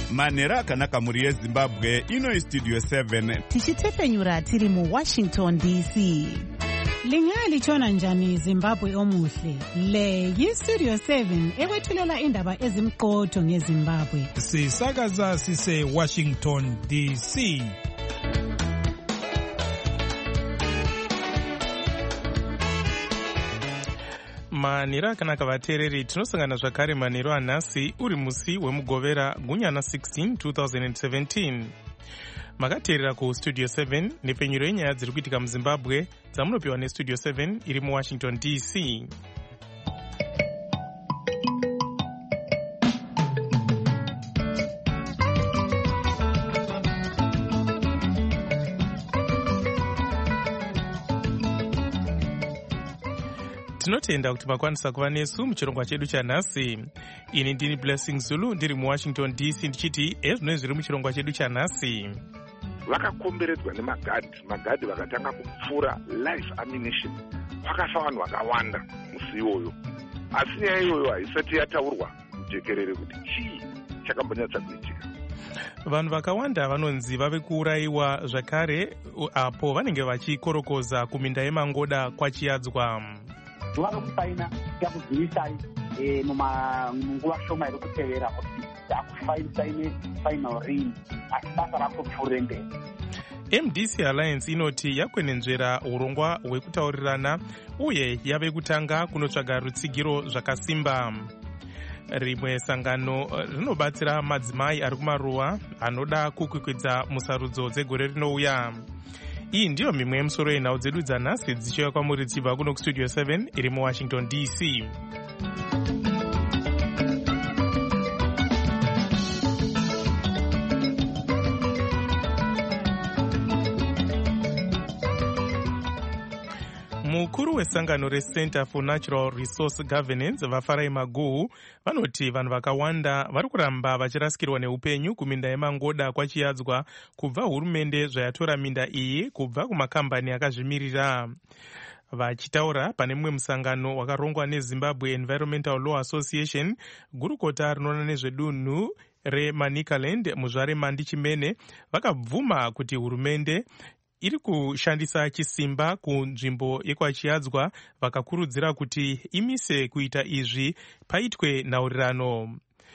manhero akanaka mhuri yezimbabwe. Ino Studio 7 tichitefenyura tiri muWashington DC. Lingalitshona njani Zimbabwe omuhle? Le yiStudio 7 ekwethulela indaba ezimqotho ngeZimbabwe. Sisakaza sise Washington DC. Manhero akanaka vateereri, tinosangana zvakare manhero anhasi uri musi wemugovera gunyana 16 2017. Makateerera kuStudio 7 nepfenyuro yenyaya dziri kuitika muZimbabwe dzamunopiwa neStudio 7 iri muWashington DC. Tinotenda kuti makwanisa kuva nesu muchirongwa chedu chanhasi. Ini ndini Blessing Zulu ndiri muWashington DC ndichiti ezvino zviri muchirongwa chedu chanhasi. Vakakomberedzwa nemagadhi vakatanga kupfura live ammunition. Vakafa vanhu vakawanda musi iwoyo. Asi nyaya iyoyo haisati yataurwa mujekerere kuti chii chakambonyatsa kuitika. Vanhu vakawanda vanonzi vave kuurayiwa zvakare apo vanenge vachikorokoza kuminda yemangoda kwachiyadzwa. Vanokusaina yakuzivisai munguva shoma iri kutevera kuti yakusaine final ring asi basa rakupfuure mberi. MDC Alliance inoti yakwenenzvera urongwa hwekutaurirana uye yave kutanga kunotsvaga rutsigiro zvakasimba. Rimwe sangano rinobatsira madzimai ari kumaruwa anoda kukwikwidza musarudzo dzegore rinouya. Iyi ndiyo mimwe yemusoro yenhau dzedu dzanhasi dzichiuya kwamuri dzichibva kuno kuStudio 7 iri muWashington DC. Mukuru wesangano reCenter for Natural Resource Governance Vafarai Maguhu vanoti vanhu vakawanda vari kuramba vachirasikirwa neupenyu kuminda yemangoda kwachiyadzwa kubva hurumende zvayatora minda iyi kubva kumakambani akazvimirira. Vachitaura pane mumwe musangano wakarongwa neZimbabwe Environmental Law Association, gurukota rinoona nezvedunhu reManicaland muzvare Mandi Chimene vakabvuma kuti hurumende iri kushandisa chisimba kunzvimbo yekwachiyadzwa, vakakurudzira kuti imise kuita izvi paitwe nhaurirano.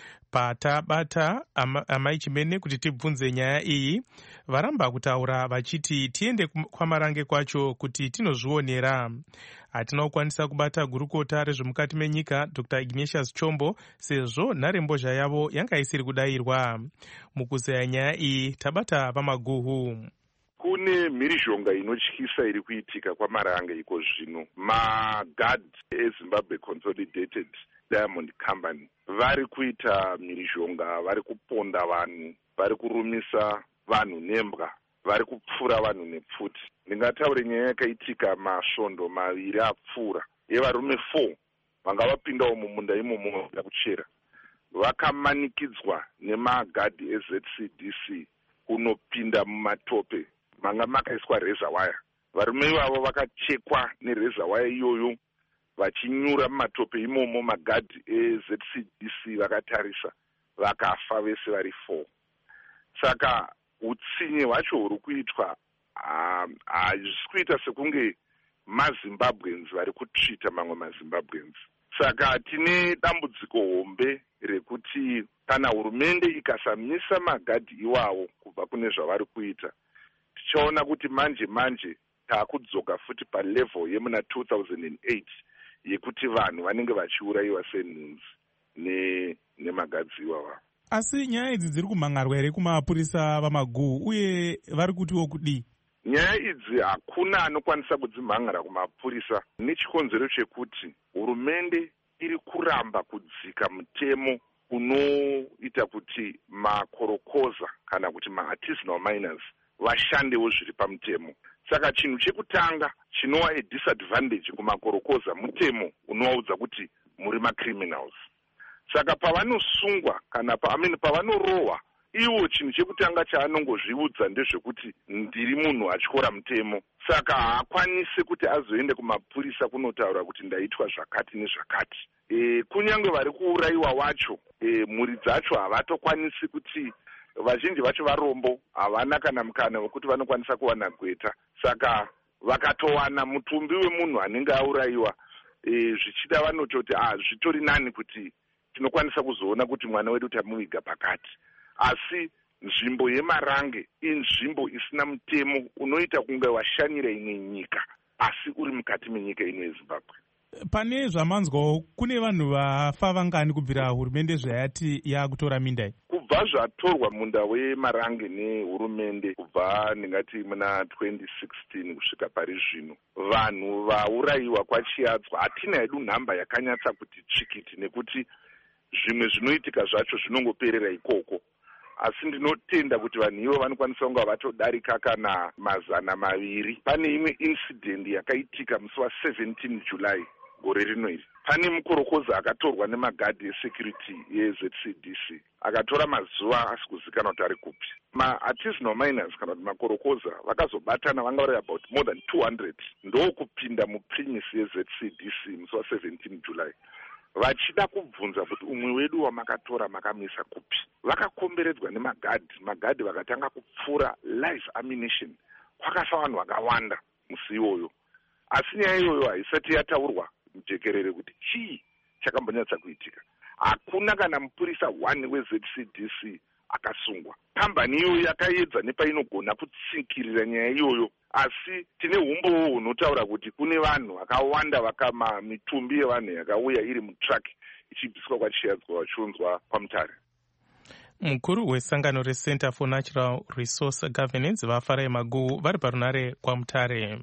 Patabata amai Chimene kuti tibvunze nyaya iyi, varamba kutaura vachiti tiende kwamarange kwacho kuti tinozvionera. Hatina kukwanisa kubata gurukota rezvemukati menyika Dr. Ignatius Chombo sezvo nharembozha yavo yanga isiri kudayirwa. Mukuzeya nyaya iyi tabata paMaguhu. Kune mhirizhonga inotyisa iri kuitika kwamarange iko zvino. Magadhi eZimbabwe Consolidated Diamond Company vari kuita mhirizhonga, vari kuponda vanhu, vari kurumisa vanhu nembwa, vari kupfura vanhu nepfuti. Ndingataure nyaya yakaitika masvondo maviri apfuura yevarume 4 vanga vapindawo mumunda imomo vachida kuchera. Vakamanikidzwa nemagadhi eZCDC kunopinda mumatope manga makaiswa reza waya. Varume ivavo vakachekwa nereza waya iyoyo vachinyura mumatope imomo. Magadhi eZCDC vakatarisa vakafa vese vari 4. Saka utsinye hwacho huri kuitwa hazvisi kuita sekunge maZimbabweans vari kutsvita mamwe maZimbabweans. Saka tine dambudziko hombe rekuti kana hurumende ikasamisa magadhi iwawo kubva kune zvavari kuita, tichaona kuti manje taakudzoka futi palevel yemuna 2008 yekuti vanhu vanenge vachiurayiwa senhunzi nemagadhi iwawa. Asi nyaya idzi dziri kumhangarwa here kumapurisa vaMaguhu uye vari kutiwo kudii? Nyaya idzi hakuna anokwanisa kudzimhangara kumapurisa nechikonzero chekuti hurumende iri kuramba kudzika mutemo unoita kuti makorokoza kana kuti maartisanal miners vashandewo zviri pamutemo. Saka chinhu chekutanga chinova disadvantage kumakorokoza mutemo unovaudza kuti muri macriminals. Saka pavanosungwa kana pavanorohwa, iwo chinhu chekutanga chaanongozviudza ndezvekuti ndiri munhu atyora mutemo. Saka haakwanisi kuti azoende kumapurisa kunotaura kuti ndaitwa zvakati nezvakati. Kunyange vari kuurayiwa wacho, mhuri dzacho havatokwanisi kuti vazhinji vacho varombo, havana kana mukana wekuti vanokwanisa kuwana gweta. Saka vakatowana mutumbi wemunhu anenge aurayiwa, zvichida vanototi zvitori nani kuti tinokwanisa kuzoona kuti mwana wedu tamuviga pakati. Asi nzvimbo yeMarange inzvimbo isina mutemo unoita kunge washanyira imwe nyika, asi uri mukati menyika ino yeZimbabwe. Pane zvamanzwawo kune vanhu vafa vangani kubvira hurumende zvayati yakutora minda iyi? Kubva zvatorwa munda weMarange nehurumende kubva ndingati muna 2016 kusvika pari zvino, vanhu vaurayiwa kwaChiadzwa hatina hedu nhamba yakanyatsa kuti tsvikiti, nekuti zvimwe zvinoitika zvacho zvinongoperera ikoko. Asi ndinotenda kuti vanhu ivo vanokwanisa kunga vatodarika kana 200. Pane imwe incident yakaitika musi wa17 July gore rino iri. Pane mukorokoza akatorwa nemagadhi esecurity yeZCDC, akatora mazuva asikuzikanwa kuti ari kupi. Ma-artisanal miners kana kuti makorokoza vakazobatana, vanga vari about more than 200, ndokupinda muprimise yeZCDC musi wa17 July, vachida kubvunza kuti umwe wedu wamakatora makamisa kupi. Vakakomberedzwa nemagadhi vakatanga kupfura live ammunition. Kwakafa vanhu vakawanda musi iwoyo, asi nyaya iyoyo haisati yataurwa mujekerere kuti chii chakambonyatsa kuitika. Hakuna kana mupurisa 1 weZCDC akasungwa. Kambani iyoyo yakaedza nepainogona kutsinkirira nyaya iyoyo, asi tine umbowo hunotaura kuti kune vanhu vakawanda mitumbi yevanhu yakauya iri mutrack ichibviswa kwaChiadzwa vachiunzwa kwaMutare. Mukuru wesangano reCenter for Natural Resource Governance vaFarai Maguwu vari parunare kwaMutare.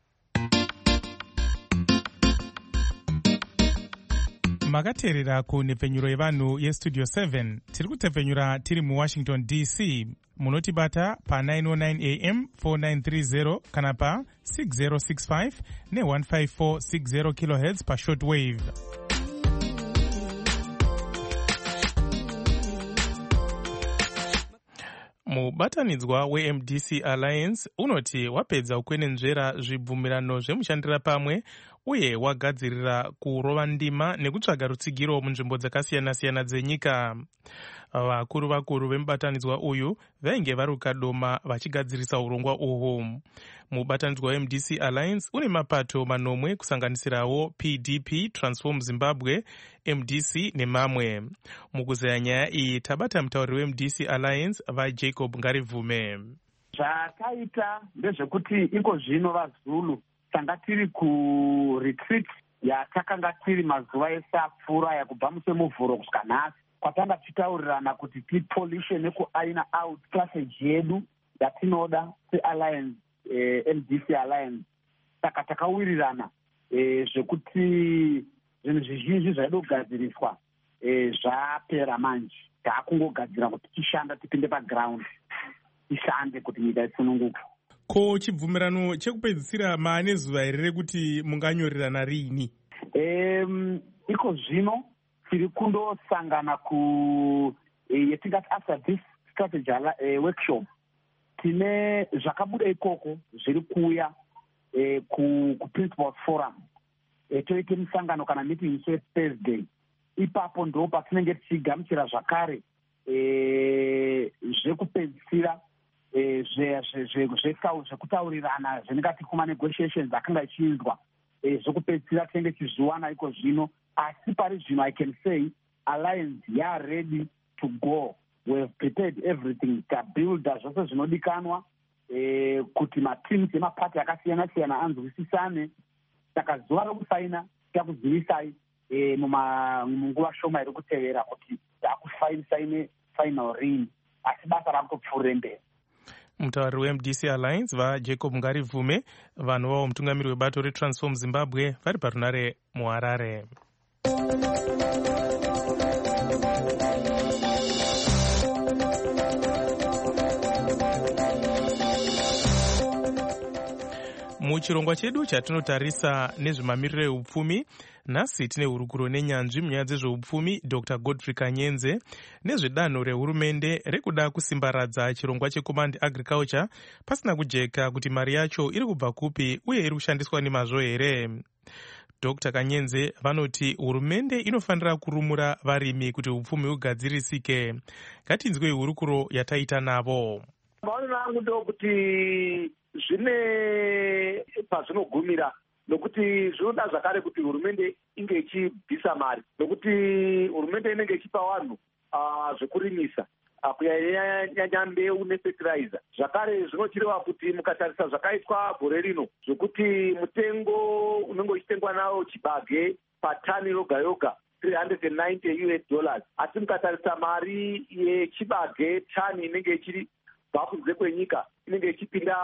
Makateerera kunhepfenyuro yevanhu yestudio 7. Tiri kutepfenyura tiri muWashington DC. Munotibata pa 909 AM 4930 kana pa 6065 ne15460 kHz pa shortwave. Mubatanidzwa weMDC Alliance unoti wapedza kukwenenzvera zvibvumirano zvemushandira pamwe uye wagadzirira kurova ndima nekutsvaga rutsigiro munzvimbo dzakasiyana-siyana dzenyika. Vakuru vemubatanidzwa uyu vainge vari kukadoma vachigadzirisa urongwa uhwu. Mubatanidzwa weMDC Alliance une mapato manomwe kusanganisirawo PDP, Transform Zimbabwe, MDC nemamwe. Mukuzeya nyaya iyi tabata mutauriri weMDC Alliance vaJacob Ngarivume. Zvakaita ndezvekuti iko zvino vaZulu tanga tiri kuretreat yatakanga tiri mazuva ese apfuura yakubva musemuvhuro kusvika nhasi, kwatanga tichitaurirana kuti tipolishe nekuaina out strategy yedu yatinoda sealliance, MDC Alliance. Saka takawirirana zvekuti zvinhu zvizhinji zvaida kugadziriswa zvapera manje. Taakungogadzira kuti tishanda tipinde paground tishande kuti nyika isununguke. Ko chibvumirano chekupedzisira maane zuva here rekuti munganyorerana riini? Iko zvino tiri kundosangana yetingati after this strategy workshop tine zvakabuda ikoko zviri kuuya kuprincipals forum. Toite musangano kana meeting Thursday. Ipapo ndo patinenge tichigamuchira zvakare zvekupedzisira zvekutaurirana zvinengati kuma negotiations akanga ichiinzwa zvekupedzisira tinenge tichiziwana iko zvino. Asi pari zvino I can say Alliance are ready to go. We have prepared everything. Tabuilda zvose zvinodikanwa kuti mateams emapati akasiyana-siyana anzwisisane. Saka zuva rokusaina takuzivisai munguva shoma iri kutevera kuti takusaine final ring, asi basa rakutopfuurira mberi. Mutauriri weMDC Alliance vaJacob Ngarivume, vanhu vavo mutungamiri webato reTransform Zimbabwe vari parunare muHarare. Muchirongwa chedu chatinotarisa nezvemamiriro eupfumi, nhasi tine hurukuro nenyanzvi munyaya dzezveupfumi Dr. Godfrey Kanyenze nezvedanho rehurumende rekuda kusimbaradza chirongwa cheCommand Agriculture pasina kujeka kuti mari yacho iri kubva kupi uye iri kushandiswa nemazvo here. Dr. Kanyenze vanoti hurumende inofanira kurumura varimi kuti upfumi hugadzirisike. Ngatinzwei hurukuro yataita navo. Maonero angu ndokuti zvine pazvinogumira, nokuti zvinoda zvakare kuti hurumende inge ichibvisa mari, nokuti hurumende inenge ichipa vanhu zvekurimisa kunyanya mbeu nefertilizer. Zvakare zvinochireva kuti mukatarisa zvakaitwa gore rino, zvokuti mutengo unenge uchitengwa nawo chibage patani yoga yoga $390, asi mukatarisa mari yechibage tani inenge ichiri kunze kwenyika inenge ichipinda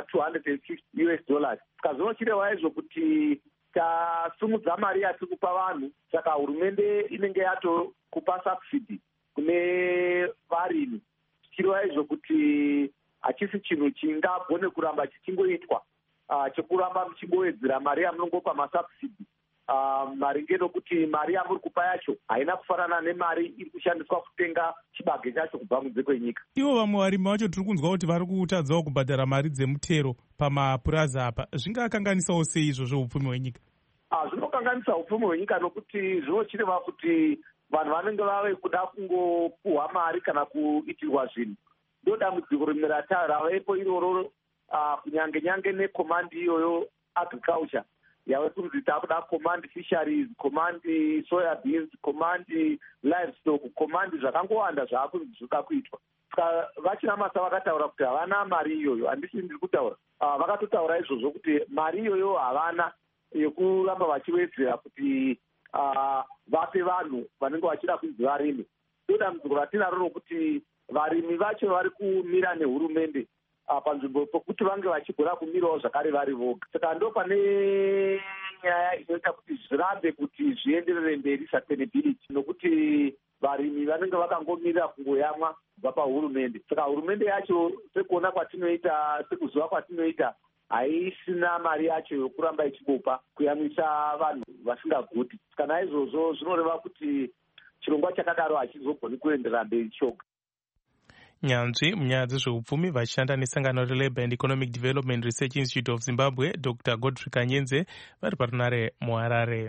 pa$260. Saka zvinochireva izvo kuti tasumudza mari yatiri kupa vanhu, saka hurumende inenge yatokupa subsidy kune varimi, chichireva izvo kuti hachisi chinhu chingagone kuramba chichingoitwa chekuramba muchingowedzera mari yamunongopa masubsidy maringe nokuti mari yamuri kupa yacho haina kufanana nemari iri kushandiswa kutenga chibage chacho kubva kunze kwenyika. Ivo vamwe varimi vacho tiri kunzwa kuti vari kutadzawo kubhadhara mari dzemutero pamapuraza apa. Zvingakanganisawo sei izvozvo upfumi hwenyika? Zvinokanganisa upfumi hwenyika nokuti zvinochireva kuti vanhu vanenge vave kuda kungopuhwa mari kana kuitirwa zvinhu. Ndo dambudziko rimwe ravepo iroro kunyange nekomandi iyoyo agriculture yave kunzi takuda command fisheries, command soya beans, command livestock, command zvakangowanda zvaakunzi zvoda kuitwa. Saka vachina masa vakataura kuti havana mari iyoyo. Handisi ndiri kutaura, vakatotaura izvozvo kuti mari iyoyo havana yekuramba vachiwedzera kuti vape vanhu vanenge vachida kunzi varime. Ndodambudziko ratinaro rokuti varimi vacho vari kumira nehurumende panzvimbo pokuti vange vachigona kumirawo zvakare vari voga. Saka ndo pane nyaya inoita kuti zvirambe kuti zvienderere mberi sustainability, nokuti varimi vanenge vakangomirira kungoyamwa kubva pahurumende. Saka hurumende yacho sekuona kwatinoita, sekuziva kwatinoita, haisina mari yacho yokuramba ichibopa kuyamwisa vanhu vasingagudi. Saka naizvozvo zvinoreva kuti chirongwa chakadaro hachizogoni kuenderera mberi choga. Nyanzvi munyaya dzezveupfumi vachishanda nesangano reLabour and Economic Development Research Institute of Zimbabwe, Dr. Godfrey Kanyenze vari parunare muHarare.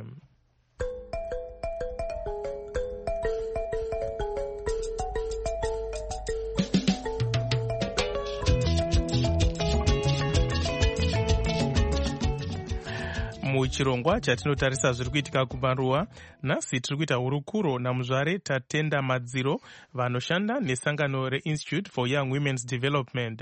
Muchirongwa chatinotarisa zviri kuitika kumaruwa, nhasi tiri kuita hurukuro namuzvare Tatenda Madziro vanoshanda nesangano reInstitute for Young Women's Development.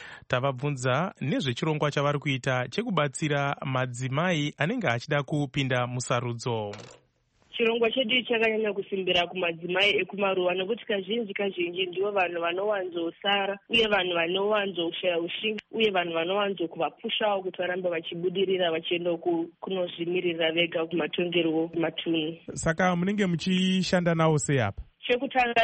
Tavabvunza nezvechirongwa chavari kuita chekubatsira madzimai anenge achida kupinda musarudzo. Chirongwa chedu chakanyanya kusimbira kumadzimai ekumaruwa nekuti kazhinji ndivo vanhu vanowanzosara uye vanhu vanowanzoshaya ushinga uye vanhu vanowanzokuvapushawo kuti varambe vachibudirira vachienda kunozvimirira vega kumatongerwo matunhu. Saka munenge muchishanda navo sei apa? Chekutanga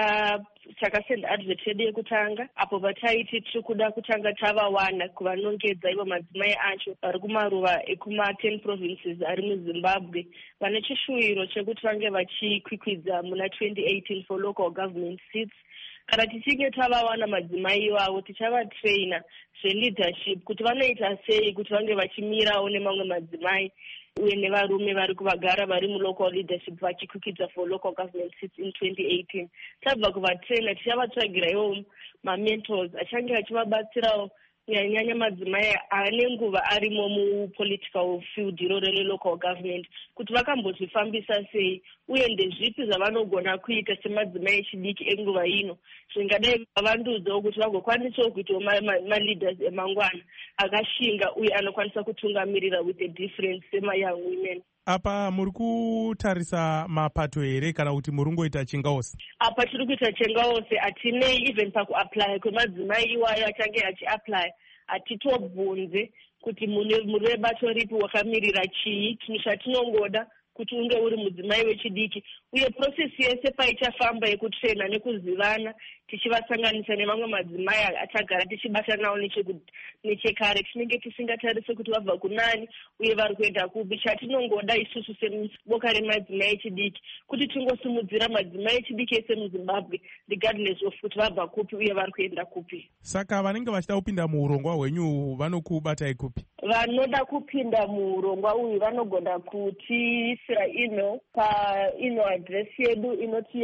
takasenda advert yedu yekutanga apo pataiti tiri kuda kutanga tavawana kuvanongedza ivo madzimai acho vari kumaruva ekuma10 provinces ari muZimbabwe vane chishuwiro chekuti vange vachikwikwidza muna 2018 for local government seats. Kana tichinge tavawana madzimai iwavo tichavatraina zveleadership kuti vanoita sei kuti vange vachimirawo nemamwe madzimai uye nevarume vari kuvagara vari mulocal leadership vachikwikidza for local government seats in 2018. Tabva kuvatraina tichavatsvagira ivo mamentors achange achivabatsirawo kunyanya madzimai ane nguva arimo mupolitical field iroro relocal government kuti vakambozvifambisa sei uye ndezvipi zvavanogona kuita semadzimai echidiki enguva ino zvingadai vavandudzawo kuti vagokwanisawo kuitawo maleaders emangwana akashinga uye anokwanisa kutungamirira with a difference semayoung women. Apa muri kutarisa mapato here kana kuti muri ngoita chingaose? Apa tiri kuita chingaose, hatinei even pakuapply kwemadzimai iwayo achange achiapply. Hatitobvunze kuti muri vebato ripi wakamirira chii. Chinhu chatinongoda kuti unge uri mudzimai wechidiki uye process yese paichafamba yekutrena nekuzivana tichivasanganisa nemamwe madzimai atagara tichibata nawo nechekare tinenge tisingatarise kuti vabva kunani uye vari kuenda kupi. Chatinongoda isusu seboka remadzimai echidiki kuti tingosimudzira madzimai echidiki ese muZimbabwe regardless of kuti vabva kupi uye vari kuenda kupi. Saka vanenge vachida kupinda muurongwa hwenyu vanokubatai kupi? Vanoda kupinda muurongwa uyu vanogona kutiisira email paemail address yedu inoti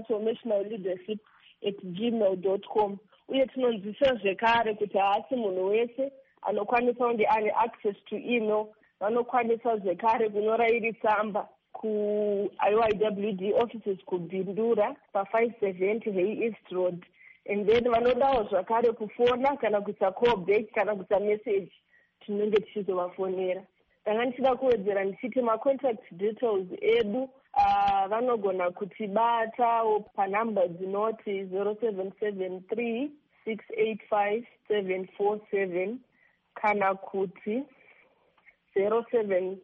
youngtransformationalleadership@gmail.com, uye tinonzwisa zvekare kuti haasi munhu wese anokwanisa kunge ane access to email. Vanokwanisa zvekare kunyora iri tsamba kuIYWD offices kuBindura pa570 Hay East Road, and then vanodawo zvakare kufona kana kuisa callback kana kuisa message tinenge tichizovafonera. Ndanga ndichida kuwedzera ndichiti macontact details edu vanogona kutibata panhamba dzinoti 0773 685 747 kana kuti 0718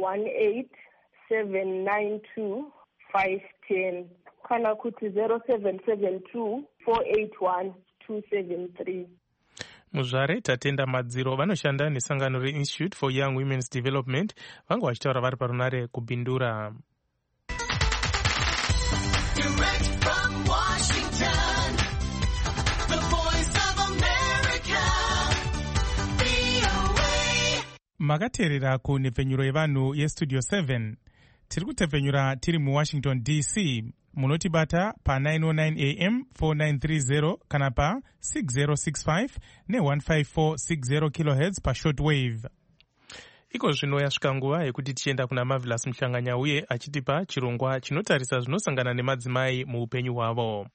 792 510 kana kuti 0772 481 273. Muzvare Tatenda Madziro vanoshanda nesangano reInstitute for Young Women's Development vanga vachitaura vari parunare kuBindura. Makateerera kunhepfenyuro yevanhu yestudio 7. Tiri kutepfenyura tiri muWashington DC. Munotibata pa 909 AM 4930 kana pa 6065 ne15460 kHz pa shortwave. Iko zvino yasvika nguva yekuti tichienda kuna Marvelous Muhlanganya uye achitipa chirongwa chinotarisa zvinosangana nemadzimai muupenyu hwavo.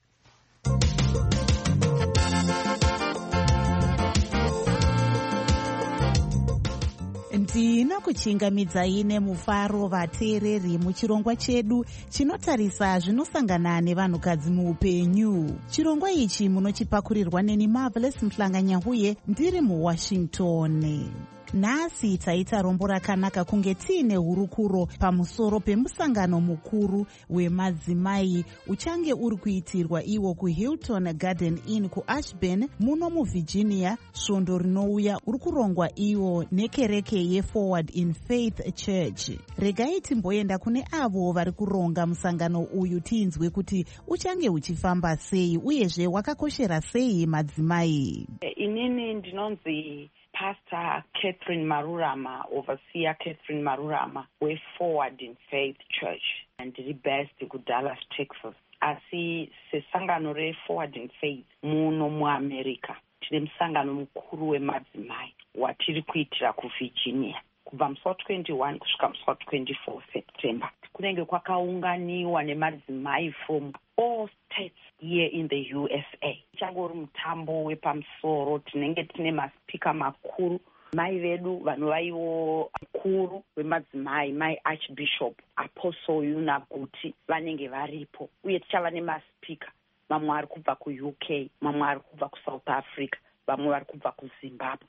Ndinokuchingamidzai nemufaro vateereri muchirongwa chedu chinotarisa zvinosangana nevanhukadzi muupenyu. Chirongwa ichi munochipakurirwa neni Marvelous Muhlanganya uye ndiri muWashington. Nhasi taita rombo rakanaka kunge tiine hurukuro pamusoro pemusangano mukuru wemadzimai uchange uri kuitirwa iwo kuHilton Garden Inn kuAshburn muno muVirginia. Svondo rinouya uri kurongwa iwo nekereke yeForward in Faith Church. Regai timboenda kune avo vari kuronga musangano uyu tinzwe kuti uchange uchifamba sei uyezve wakakoshera sei madzimai. Inini ndinonzi Pastor Catherine Marurama, Overseer Catherine Marurama, we're Forward in Faith Church, and the best to Dallas, Texas. Asi sesangano re Forward in Faith muno mu America. Tine msangano mukuru wemadzimai watiri kuitira kuVirginia kubva musi wa21 kusvika musi wa24 September. Kunenge kwakaunganiwa nemadzimai from all states here in the USA. Changori mutambo wepamusoro, tinenge tine maspika makuru, mai vedu vanovaiwo mukuru wemadzimai, mai Archbishop Apostle Yuna Guti vanenge varipo, uye tichava nemaspika mamwe ari kubva kuUK, mamwe ari kubva kuSouth Africa, vamwe vari kubva kuZimbabwe.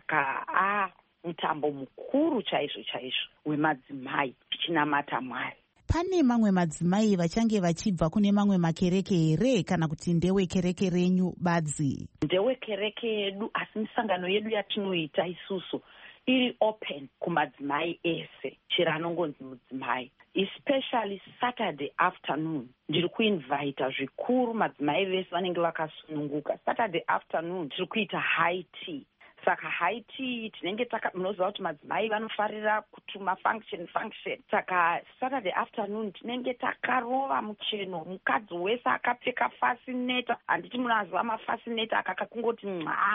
Saka mutambo mukuru chaizvo wemadzimai tichinamata Mwari. Pane mamwe madzimai vachange vachibva kune mamwe makereke here kana kuti ndewekereke renyu badzi? Ndewekereke yedu, asi misangano yedu yatinoita isusu iri open kumadzimai ese chero anongonzi mudzimai. Especially Saturday afternoon ndiri kuinvita zvikuru madzimai vese vanenge vakasununguka. Saturday afternoon tiri kuita high tea. Saka high tea tinenge munoziva kuti madzimai vanofarira kutuma function. Saka Saturday afternoon tinenge takarova mucheno, mukadzi wese akapfeka fascinator. Handiti munaziva mafascinator akakungoti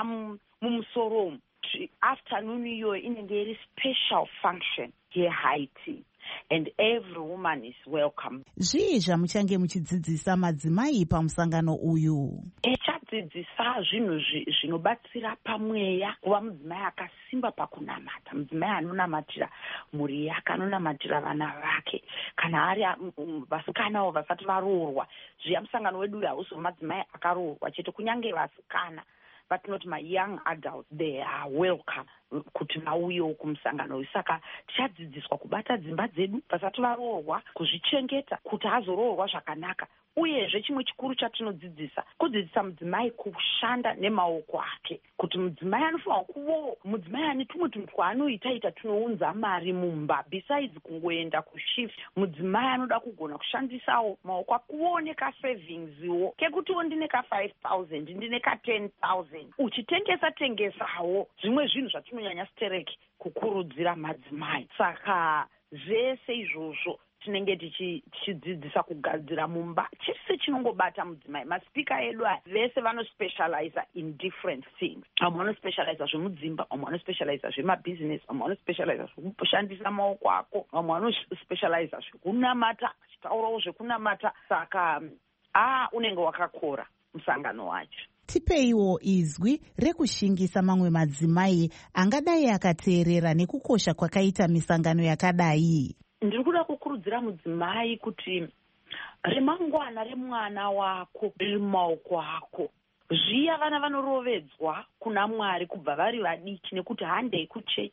mumusoro. Afternoon iyoyo inenge iri special function ye-high tea. And every woman is welcome. Zvii zvamuchange muchidzidzisa madzimai pamusangano uyu? Tichadzidzisa zvinhu zvinobatsira pamweya, kuva mudzimai akasimba pakunamata, mudzimai anonamatira mhuri yake, anonamatira vana vake, kana ari vasikanawo vasati varoorwa. Zviya musangano wedu hausi wemadzimai akaroorwa chete, kunyange vasikana vatinoti ma young adults, they are welcome. kuti vauyewo kumusangano uyu. Saka tichadzidziswa kubata dzimba dzedu vasati varoorwa, kuzvichengeta kuti azoroorwa zvakanaka. Uyezve chimwe chikuru chatinodzidzisa kudzidzisa mudzimai kushanda nemaoko ake, kuti mudzimai anofanira mudzimai ane tumwe tunhu twaanoita tunounza mari mumba besides kungoenda kushift. Mudzimai anoda kugona kushandisawo maoko akuoneka savingsiwo kekutiwo ndine ka 5,000 ndine ka 10,000 uchitengesawo zvimwe zvinhu zvatinonyanya stereki kukurudzira madzimai. Saka zvese izvozvo tinenge tichidzidzisa kugadzira mumba chese chinongobata mudzimai. Maspika edu aya vese vanospecializa in different things. Vamwe vanospecializa zvemudzimba, vamwe vanospecializa zvemabhizinesi, vamwe vanospecializa zvekushandisa maoko ako, vamwe vanospecializa zvekunamata, achitaurawo zvekunamata. Saka unenge wakakora musangano wacho. Tipeiwo izwi rekushingisa mamwe madzimai angadai akateerera nekukosha kwakaita misangano yakadai. Ndiri kuda kukurudzira mudzimai kuti remangwana remwana wako riri mumaoko ako. Zviya vana vanorovedzwa kuna Mwari kubva vari vadiki nekuti handei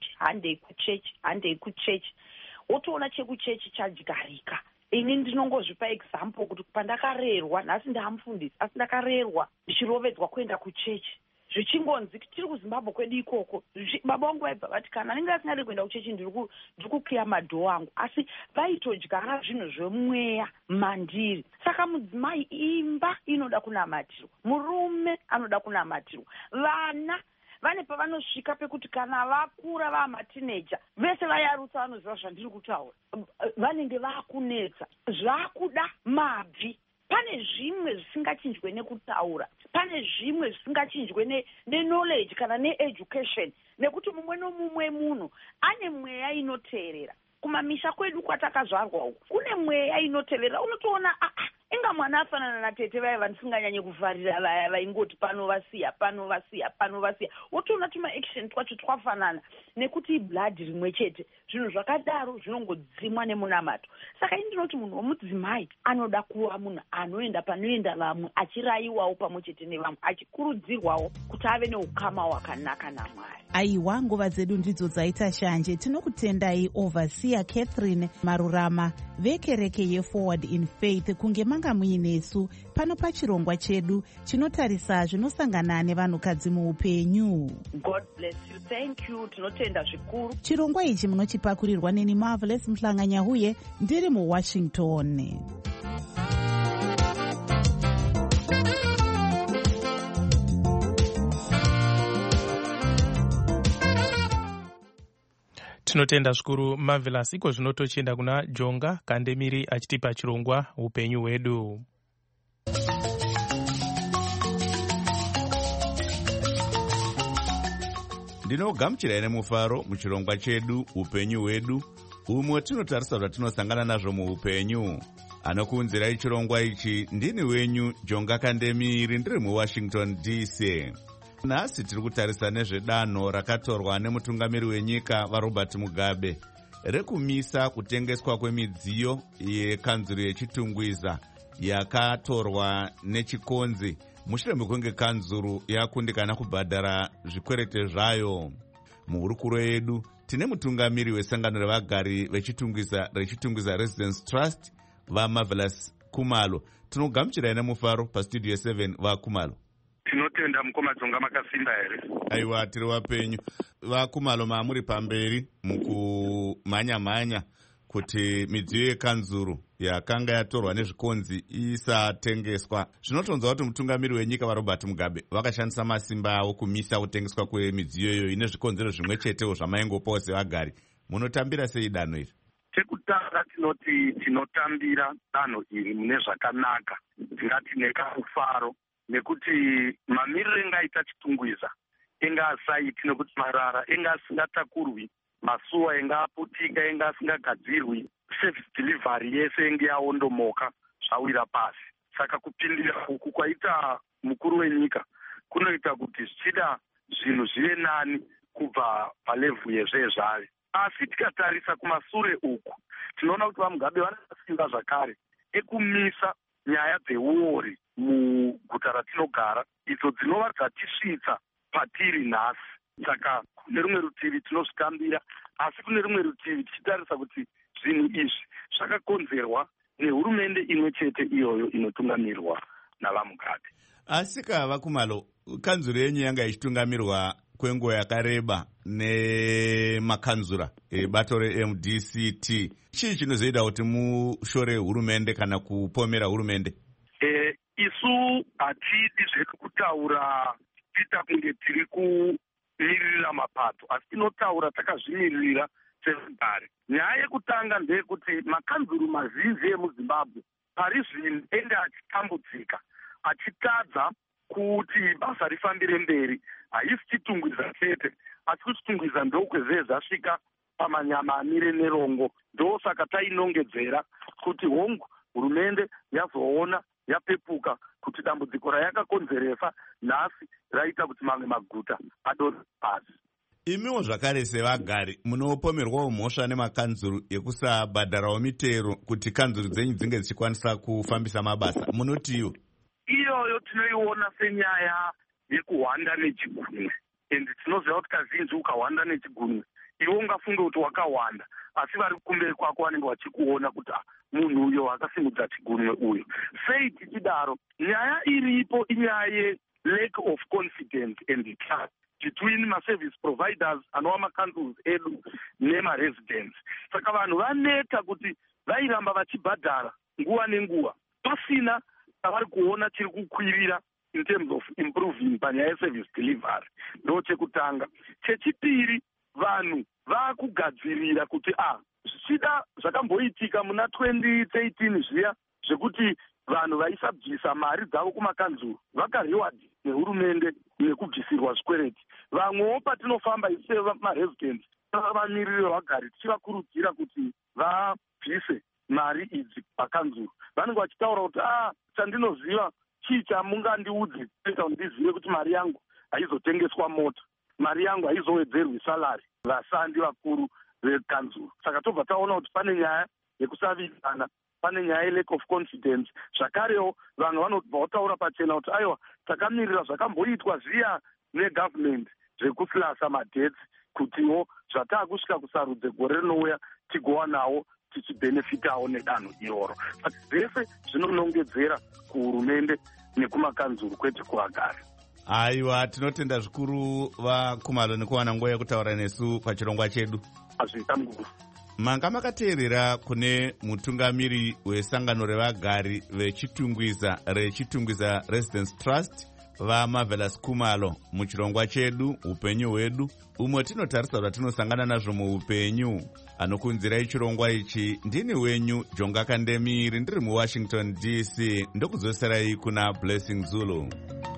kuchechi. Wotoona chekuchechi chadyarika. Ini ndinongozvipa example kuti pandakarerwa, nhasi ndaamufundisi, asi ndakarerwa ndichirovedzwa kuenda kuchechi. Zvichingonzi tiri kuZimbabwe kwedu ikoko, baba vangu vaibva vati kana anenge asingadi kuenda kuchechi ndiri kukhiya madhoo angu, asi vaitodyara zvinhu zvemweya mandiri. Saka mudzimai imba inoda kunamatirwa, murume anoda kunamatirwa, vana vane pavanosvika pekuti kana vakura vaamatineja vese vayarutsa vanoziva zvandiri kutaura, vanenge vakunetsa zvakuda mabvi. Pane zvimwe zvisingachinjwe nekutaura, pane zvimwe zvisingachinjwe neknowledge kana needucation, nekuti mumwe nomumwe munhu ane mweya inoteerera. Kumamisha kwedu kwatakazvarwa uku kune mweya inoteerera. Unotoona inga mwana afanana natete vaya vandisinganyanye kuvharira vaya vaingoti panovasiya. Wotoona tuma-action twacho twafanana nekuti iblood rimwe chete. Zvinhu zvakadaro zvinongodzimwa nemunamato. Saka ini ndinoti munhu womudzimai anoda kuva munhu anoenda panoenda vamwe, achirayiwawo pamwe chete nevamwe, achikurudzirwawo kuti ave neukama hwakanaka naMwari. Aiwa, nguva dzedu ndidzo dzaita shanje. Tinokutendai Overseer Catherine Marurama vekereke yeForward in Faith kunge manga muinesu pano pachirongwa chedu chinotarisa zvinosangana nevanhukadzi muupenyu. God bless you. Thank you. Tinotenda zvikuru. Chirongwa ichi munochipakurirwa neni Marvelous Mhlanganyahuye ndiri muWashington. Tinotenda zvikuru Marvelous. Iko zvino tochienda kuna Jonga Kandemiri achitipa chirongwa upenyu hwedu. Ndinogamuchira nemufaro muchirongwa chedu upenyu hwedu, umwe tinotarisa zvatinosangana nazvo muupenyu. Anokuunzirai chirongwa ichi ndini wenyu Jonga Kandemiri, ndiri muWashington DC. Nhasi tiri kutarisa nezvedanho rakatorwa nemutungamiri wenyika vaRobert Mugabe rekumisa kutengeswa kwemidziyo yekanzuru yechitungwiza yakatorwa nechikonzi mushure mekunge kanzuru yakundikana kubhadhara zvikwerete zvayo. Muhurukuro yedu tine mutungamiri wesangano revagari rechitungwiza Residence Trust vaMarvelous Kumalo. Tinogamuchirai nemufaro pastudio 7 vaKumalo. Tinotenda mukoma Jonga, makasimba here? Aiwa, tiri wapenyu. VaKumalo maamuri pamberi mukumhanya kuti midziyo yekanzuru yakanga yatorwa nezvikonzi isatengeswa. Zvinotonzwa kuti mutungamiri wenyika vaRobert Mugabe vakashandisa masimba avo kumisa kutengeswa kwemidziyo iyoyo ine zvikonzero zvimwe chetewo zvamaingopawo sevagari. Munotambira sei danho iri? Chekutanga tinoti tinotambira danho iri mune zvakanaka, tingati nekamufaro, nekuti mamiriro engaita chitungwiza enga asaiti, nekuti marara enga asingatakurwi, masuwa enga aputika, enga asingagadzirwi, service delivery yese enge yaondomoka zvawira pasi. Saka kupindira uku kwaita mukuru wenyika kunoita kuti zvichida zvinhu zvive nani kubva palevhu yezvezvavi. Asi tikatarisa kumasure uku tinoona kuti vaMugabe vanasimba zvakare ekumisa nyaya dzeuori muguta ratinogara, idzo dzinova dzatisvitsa patiri nhasi. saka kune rumwe rutivi tinozvikambira, asi kune rumwe rutivi tichitarisa kuti zvinhu izvi zvakakonzerwa nehurumende imwe chete iyoyo inotungamirwa navamukati. Asika Vakumalo, kanzuro yenyu yanga ichitungamirwa kwenguva yakareba nemakanzura ebato reMDCT. Chii chinozoita kuti mushore hurumende kana kupomera hurumende? Isu hatidi zvedu kutaura tiita kunge tiri kumiririra mapato, asi tinotaura takazvimiririra sevagari. Nyaya yekutanga ndeyekuti makanzuru mazhinji emuZimbabwe pari zvino ende achitambudzika, achitadza kuti basa rifambire mberi. Haisi chitungwiza chete, asi kuchitungwiza ndokwezve zvasvika pamanyama amire nerongo. Ndosaka tainongedzera kuti hongu hurumende yazoona yapepuka kuti dambudziko rayakakonzeresa nhasi raita kuti mamwe maguta adore pasi. Imiwo zvakare sevagari munopomerwawo mhosva nemakanzuru yekusabhadharawo mitero kuti kanzuru dzenyu dzinge dzichikwanisa kufambisa mabasa. Munotiwo iyoyo tinoiona senyaya yekuhwanda nechigunwe, endi tinoziva kuti kazhinji ukahwanda nechigunwe iwe ungafunge kuti wakahwanda, asi vari kumberi kwako vanenge vachikuona kuti munhu uyo akasimudza chigunwe uyu. Sei tichidaro? Nyaya iripo inyaya ye-lack of confidence and trust between ma-service providers anova makanzuru edu nema-residents. Saka vanhu vaneta kuti vairamba vachibhadhara nguva nenguva pasina vari kuona chiri kukwirira in terms of improving panyaya yeservice delivery. Ndo chekutanga. Chechipiri, vanhu vakugadzirira kuti zvichida zvakamboitika muna 2013 zviya zvekuti vanhu vaisabvisa mari dzavo kumakanzuru vakarewadi nehurumende nekubvisirwa zvikwereti. Vamwewo patinofamba ise maresidents vamiriri vagari tichivakurudzira kuti vabvise mari idzi pakanzuru, vanenge vachitaura kuti chandinoziva chii chamungandiudze kuita kuti ndizive kuti mari yangu haizotengeswa mota, mari yangu haizowedzerwi salari vashandi vakuru vekanzuru. Saka tobva taona kuti pane nyaya yekusavidzana, pane nyaya ye-lack of confidence. Zvakarewo vanhu vanobva vataura pachena kuti aiwa takamirira zvakamboitwa zviya negovernment zvekusilasa madebts kutiwo zvatakusvika kusarudze gore rinouya tigowanawo tichibhenefitawo nedanho iroro. Saka zvese zvinonongedzera kuhurumende nekumakanzuru kwete kuvagari. Aiwa, tinotenda zvikuru Vakumalo nekuwana nguva yekutaura nesu pachirongwa chedu. Azvita mukuru. Manga makateerera kune mutungamiri wesangano revagari vechitungwiza Residence Trust vaMarvelous Kumalo muchirongwa chedu upenyu hwedu, umwe tinotarisa kuti tinosangana nazvo muupenyu. Anokunzirai chirongwa ichi ndini wenyu Jonga Kandemiri, ndiri muWashington DC, ndokuzoserai kuna Blessing Zulu.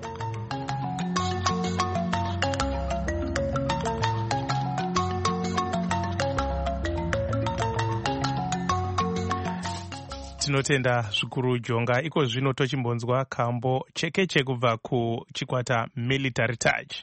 Tinotenda zvikuru Jonga. Iko zvino tochimbonzwa kambo chekeche kubva kuchikwata Military Touch.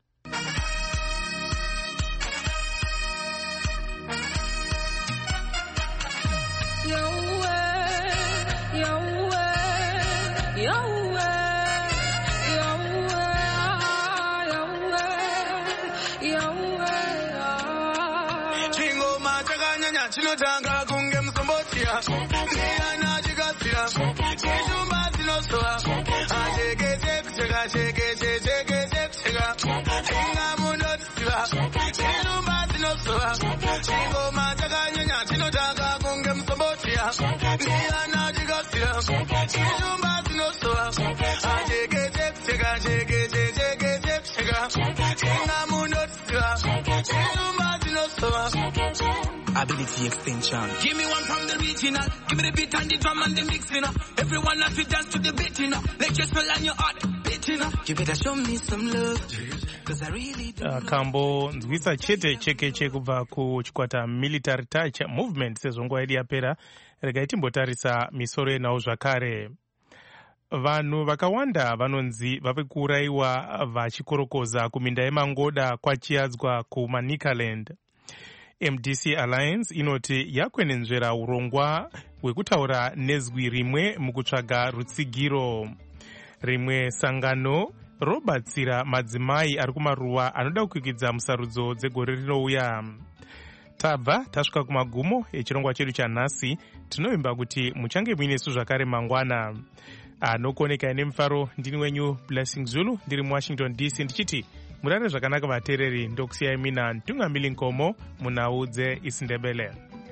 Chinotanga kunge musombotia ndiana chikasira chishumba dzinosowa achekese kucheka chekese chekese kucheka inga mundotsiva chishumba dzinosowa chingoma chakanyanya chinotanga kunge musombotia ndiana chikasira chishumba dzinosowa achekese kucheka chekese chekese kucheka inga mundotsiva chishumba dzinosowa. Ability extension. Give me one from the regional. Give me the beat and the drum and the mix, you know. Everyone has to dance to the beat, you know. Let your smell and your heart beat, you know. You better show me some love, cause I really do. Kambo nzwisa chete chekeche kubva kuchikwata Military Touch movement sezvo nguva yedu yapera. Regai timbotarisa misoro yenawo zvakare. Vanhu vakawanda vanonzi vave kuuraiwa vachikorokoza kuminda yemangoda kwachiadzwa kuManicaland. MDC Alliance inoti yakwenenzvera urongwa hwekutaura nezwi rimwe mukutsvaga rutsigiro. Rimwe sangano robatsira madzimai ari kumaruwa anoda kukwikidza musarudzo dzegore rinouya. Tabva tasvika kumagumo echirongwa chedu chanhasi. Tinovimba kuti muchange muinesu zvakare mangwana. Anokuonekai nemufaro ndini wenyu Blessing Zulu ndiri muWashington DC ndichiti murare zvakanaka vateereri. Ndokusiyai mina Ntungamili Nkomo munhau dzeIsindebele.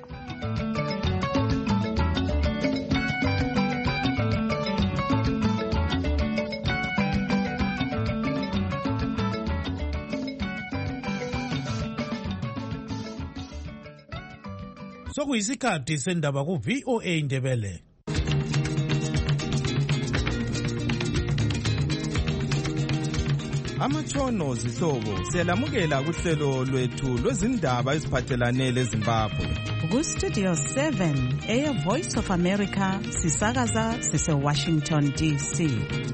Sokuyisikhathi sendaba ku-VOA Ndebele. Amatshono zihlobo siyalamukela kuhlelo lwethu lwezindaba eziphathelane leZimbabwe. Ku-Studio 7 Air Voice of America sisakaza sise-Washington DC.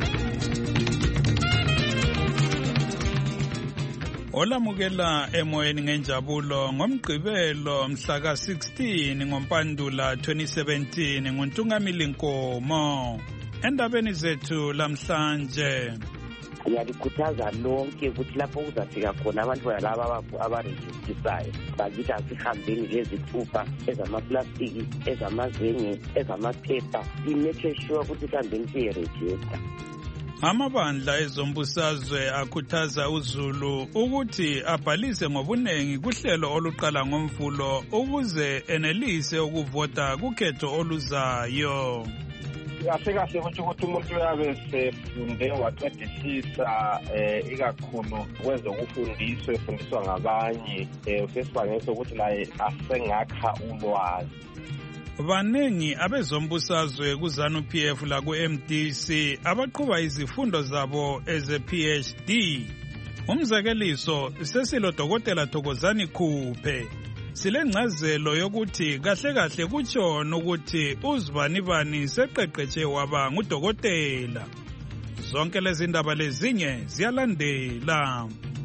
Olamukela emoyeni ngenjabulo ngomgqibelo mhla ka-16 ngoMpandula 2017 nguNtungamili Nkomo. Endabeni zethu lamhlanje ngiyalikhuthaza lonke ukuthi lapho kuzafika khona abantu laba abarejistisayo bakithi asihambeni lezithupha ezamaplastiki ezamazenge ezamaphepha simake sure ukuthi sihambeni siyerejista. Amabandla ezombusazwe akhuthaza uZulu ukuthi abhalise ngobunengi kuhlelo oluqala ngoMvulo ukuze enelise ukuvota kukhetho oluzayo. Kahle ukuthi umuntu uyabe sefunde waqedisisa ikakhulu kwezokufundiswa efundiswa ngabanye sesibangela sokuthi naye asengakha ulwazi. Baningi abezombusazwe kuZANU-PF la ku-MDC abaqhuba izifundo zabo eze-PhD. Umzekeliso sesilo Dr. Thokozani Khuphe. Silengcazelo yokuthi kahle kahle kutshona ukuthi uzibanibani seqeqetshe waba ngudokotela. Zonke lezi ndaba lezinye ziyalandela.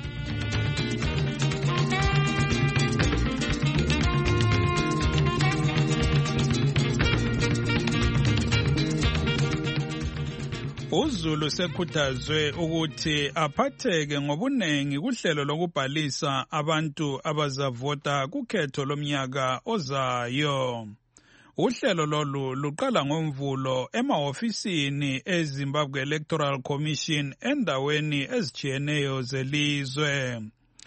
uZulu sekhuthazwe ukuthi aphatheke ngobunengi kuhlelo lokubhalisa abantu abazavota kukhetho lomnyaka ozayo. Uhlelo lolu luqala ngoMvulo emahofisini eZimbabwe Electoral Commission endaweni ezijiyeneyo zelizwe.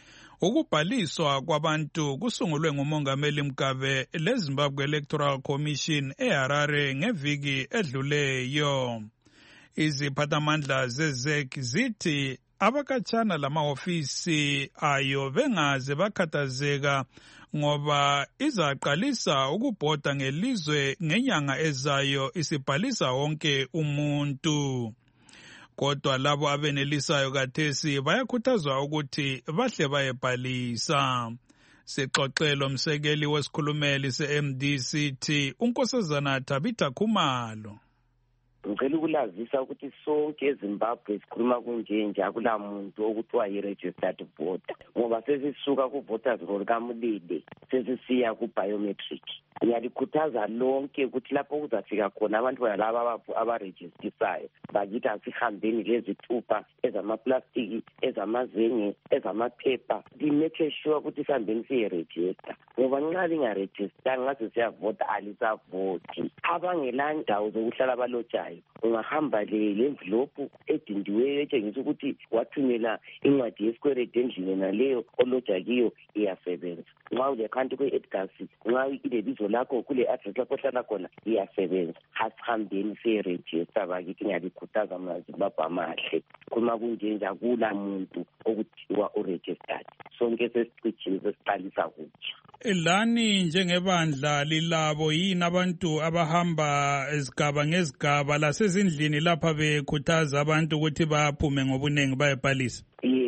Ukubhaliswa kwabantu kusungulwe nguMongameli Mugabe leZimbabwe Electoral Commission eHarare ngeviki edluleyo. Iziphathamandla zezek zithi abakhatshana lamahofisi ayo bengaze bakhathazeka ngoba izaqalisa ukubhoda ngelizwe ngenyanga ezayo isibhalisa wonke umuntu. Kodwa labo abenelisayo kathesi bayakhuthazwa ukuthi bahle bayebhalisa. Sixoxelo msekeli wesikhulumeli se-MDCT uNkosazana Tabitha Khumalo. Ngicela ukulazisa ukuthi sonke eZimbabwe sikhuluma kunjenje akula muntu okuthiwa yi-registered voter ngoba sesisuka ku-voters roll kaMulide sesisiya ku-biometric. Ngiyalikhuthaza lonke ukuthi lapho kuzafika khona abantu laba abarejistisayo bakithi asihambeni lezithupha ezamaplastiki ezamazenge ezamaphepha simake sure ukuthi sihambeni siyerejista ngoba nxa lingarejista ngaze siyavota alisavoti. Abangelandawo zokuhlala abalotshayo ungahamba le-envelope edindiweyo etshengisa ukuthi wathumela incwadi yesikweletu endlini naleyo olotsha kiyo iyasebenza. Nxa ulekhanti kwe-Edgars nxa ilebizo lakho kule address lapho ohlala khona iyasebenza. Asihambeni siyerejista bakithi. Ngiyalikhuthaza maZimbabwe amahle khuluma kunjenje akula muntu okuthiwa uregistered. Sonke sesicijile sesiqalisa kutsha. Lani njengebandla lilabo yini abantu abahamba izigaba ngezigaba lasezindlini lapha bekhuthaza abantu ukuthi baphume ngobunengi bayebhalisa?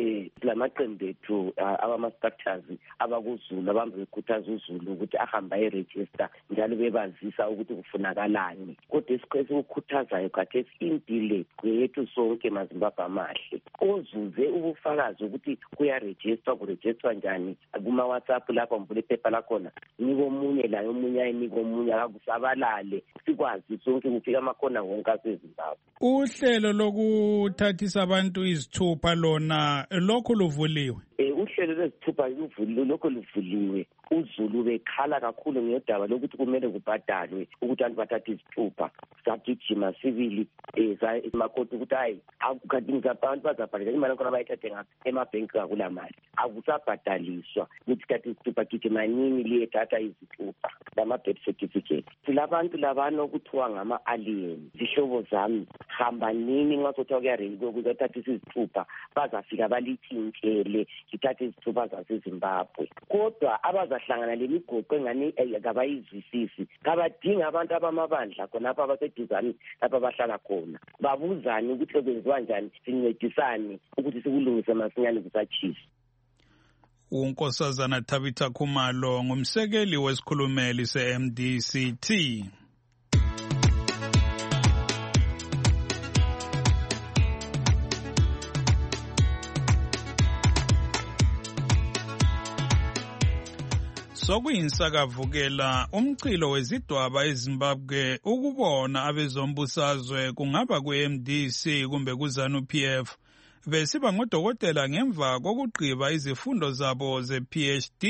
silamaqembu ethu abama-structures abakuzulu abambe bekhuthaza uzulu ukuthi ahambe ayirejista njalo bebazisa ukuthi kufunakalani. Kodwa esikukhuthazayo khathesi impilo yethu sonke maZimbabwe amahle ozuze ubufakazi ukuthi kurejistwa njani kuma-WhatsApp lapho mvule iphepha lakhona nika omunye layo omunye ayinika omunye akakusabalale sikwazi sonke kufika amakhona wonke aseZimbabwe. Uhlelo lokuthathisa abantu izithupha lona lokhu luvuliwe. Uhlelo lwezithupha lokho luvuliwe. Uzulu bekhala kakhulu ngodaba lokuthi kumele kubhadalwe ukuthi abantu bathathe izithupha. Sagijima sibili emakoti ukuthi hayi akukhathini abantu bazabhadala imali khona bayithathe ngapha emabhenki kakula mali akusabhadaliswa ukuthi kanti izithupha gijima nini liyethatha izithupha lama-birth certificate. Silabantu labana okuthiwa ngama-alien zihlobo zami hamba nini nxa sothiwa kuzathathisa izithupha bazafika balithintele lithathe izithupha zaseZimbabwe. Kodwa abazahlangana lemigoqo engani kabayizwisisi kabadinga abantu abamabandla khonapha abaseduzane lapha abahlala khona babuzane ukuthi kwenziwa njani sincedisane ukuthi sikulungise masinyane kusatshisa. uNkosazana Tabitha Khumalo ngumsekeli wesikhulumeli se-MDCT. Sokuyinsakavukela umchilo wezidwaba eZimbabwe ukubona abezombusazwe kungaba ku-MDC kumbe kuZANU-PF besiba ngodokotela ngemva kokugqiba izifundo zabo ze-PhD.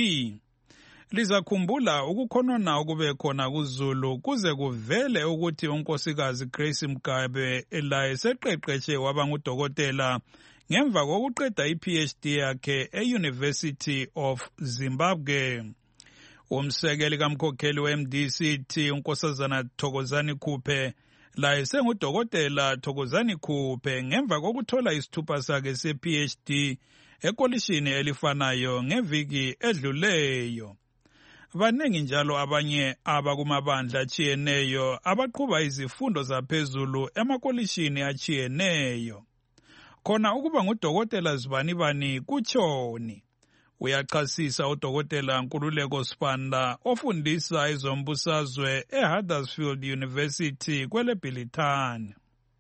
Lizakhumbula ukukhonona okube khona kuZulu kuze kuvele ukuthi unkosikazi Grace Mugabe laye seqeqeshe waba ngudokotela ngemva kokuqeda iPhD yakhe e-University of Zimbabwe. Umsekeli kamkhokheli we-MDCT unkosazana Thokozani Khuphe laye sengudokotela Thokozani Khuphe ngemva kokuthola isithupha sakhe se-PhD ekolishini elifanayo ngeviki edluleyo. Baningi njalo abanye abakumabandla atshiyeneyo abaqhuba izifundo zaphezulu emakolishini atshiyeneyo. Khona ukuba ngudokotela zibanibani kutshoni. Uyachasisa udokotela Nkululeko Sipanda ofundisa ezombusazwe eHuddersfield University kweleBhilithani.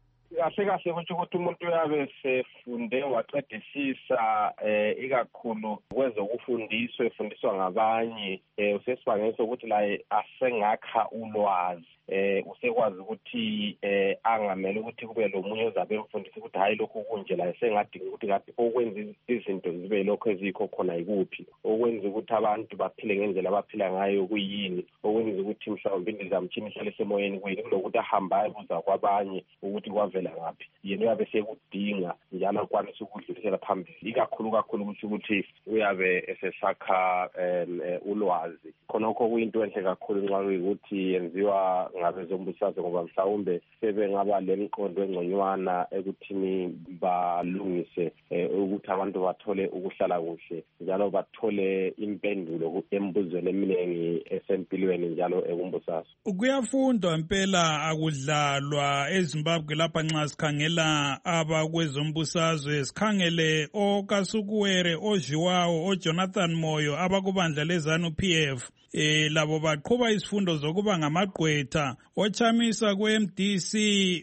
Kahle ukuthi umuntu uyabe sefunde waqedisisa ikakhulu kwezokufundiswa efundiswa ngabanye usesibangeni sokuthi la asengakha ulwazi usekwazi ukuthi angamele ukuthi kube lo munye ozabe emfundisa ukuthi hayi lokho kunje la sengadinga ukuthi ngathi okwenza izinto zibe lokho ezikho khona ikuphi okwenza ukuthi abantu baphile ngendlela abaphila ngayo kuyini okwenza ukuthi mhlawumbe indizamtshini ihlale semoyeni kuyini kulokuthi ahambayo buza kwabanye ukuthi kwavela ngaphi yena uyabe sekudinga njalo akwanisa ukudlulisela phambili ikakhulu ukuthi uyabe esesakha ulwazi khonokho kuyinto enhle kakhulu nxa kuyikuthi yenziwa ngabezombusazwe ngoba mhlawumbe sebengaba lemiqondo engconywana ekuthini balungise ukuthi abantu bathole ukuhlala kuhle njalo bathole impendulo embuzweni eminingi esempilweni njalo ekumbusazwe. Kuyafundwa impela akudlalwa eZimbabwe lapha nxa sikhangela abakwezombusazwe sikhangele oKasukuwere oJiwawo oJonathan Moyo abakubandla leZANU-PF labo baqhuba izifundo zokuba ngamagqwetha. Ochamisa kwe-MDC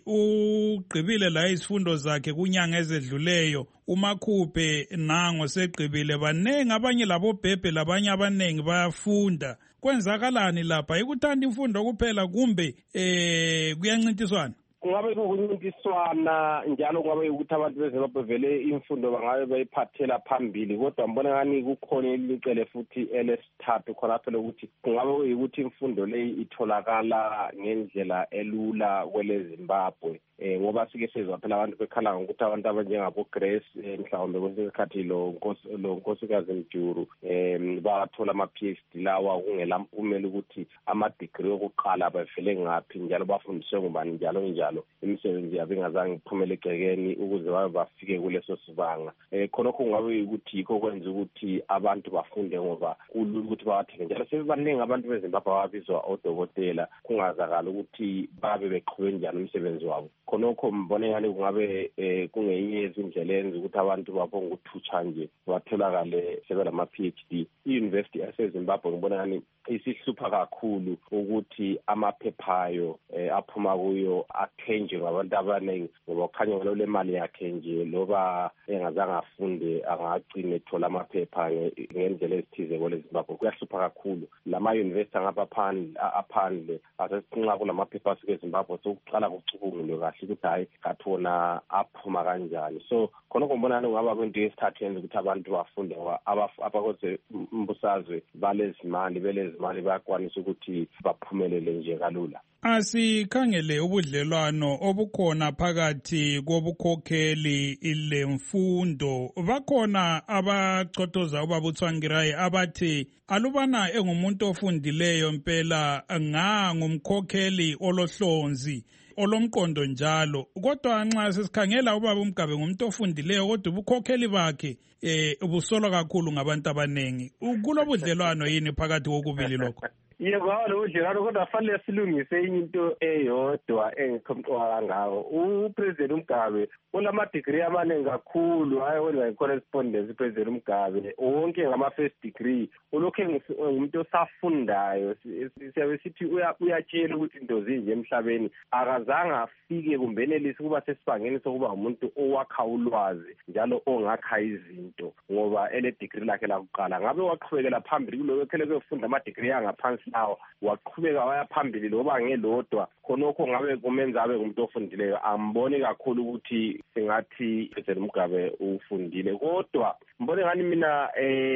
ugqibile la izifundo zakhe kunyanga ezedluleyo. uMakhuphe nango segqibile banengi abanye labobhebhe labanye abanengi bayafunda. Kwenzakalani lapha ikuthanda imfundo kuphela kumbe kuyancintiswana? Kungabe kukuncintiswana njalo kungabe ukuthi abantu beZimbabwe vele imfundo bangabe bayiphathela phambili kodwa mbona ngani kukhona ilicele futhi elesithathu khonapho lokuthi kungabe ukuthi imfundo leyi itholakala ngendlela elula kweleZimbabwe ngoba sike sezwa phela abantu bekhala ngokuthi abantu abanjengabo Grace mhlawumbe kwesikhathi lo nkosikazi Mjuru bathola ama-PhD lawa kungela mpumela ukuthi ama-degree okuqala bavele ngaphi njalo bafundiswe ngubani njalo njalo. kanjalo imisebenzi yabo ingazange iphumele egcekeni ukuze bafike kuleso sibanga. Khonokho kungabe ukuthi yikho kwenza ukuthi abantu bafunde ngoba kulula ukuthi bawathenge njalo sebebaningi abantu beZimbabwe ababizwa odokotela kungazakala ukuthi babe beqhube njani umsebenzi wabo. Khonokho mbone ngani kungabe kungenye izindlela enza ukuthi abantu babonge ukuthutsha nje batholakale sebelama PhD. I-University yaseZimbabwe ngibona ngani isihlupha kakhulu ukuthi amaphephayo aphuma kuyo athenjwe ngabantu abaningi ngoba kukhanya ngalo le mali yakhe nje loba engazange afunde angagcina ethola amaphepha ngendlela ezithize kwele Zimbabwe. Kuyahlupha kakhulu lama university ngapha aphandle asesinqa kulamaphepha asuke eZimbabwe sokuqala kucubungulwe kahle ukuthi hayi kathona aphuma kanjani. So khona kumbona ngaba kwento yesithathu yenza ukuthi abantu bafunde abakoze umbusazwe belezimali bayakwanisa ukuthi baphumelele nje kalula. Asikhangele ubudlelwano obukhona phakathi kobukhokheli lemfundo. Bakhona abacotoza ubaba uTsvangirai abathi alubana engumuntu ofundileyo impela ngumkhokheli olohlonzi olomqondo njalo, kodwa nxa sesikhangela ubaba uMgabe ngumuntu ofundileyo kodwa ubukhokheli bakhe ubusolwa kakhulu ngabantu abanengi. Kulobudlelwano yini phakathi kokubili lokho? Yebo, budlelwano kodwa fanele silungise into eyodwa engikhomqoka kangako. UPresident uMgabe ulama-degree amaningi kakhulu, hayi wenza i-correspondence. uPresident Mugabe wonke ngama-first degree, ulokhu ngumuntu osafundayo. Siyabe sithi uyatshela ukuthi into zinje emhlabeni, akazange afike kumbenelisi ukuba sesibangeni sokuba umuntu owakha ulwazi njalo ongakha izinto ngoba ele-degree lakhe lakuqala. Ngabe waqhubekela phambili kulokhu lokufunda ama-degree angaphansi lawo, waqhubeka waya phambili loba ngelodwa, khonokho ngabe kumenza abe ngumuntu ofundileyo. Amboni kakhulu ukuthi singathi uPresident Mugabe ufundile, kodwa mbone ngani mina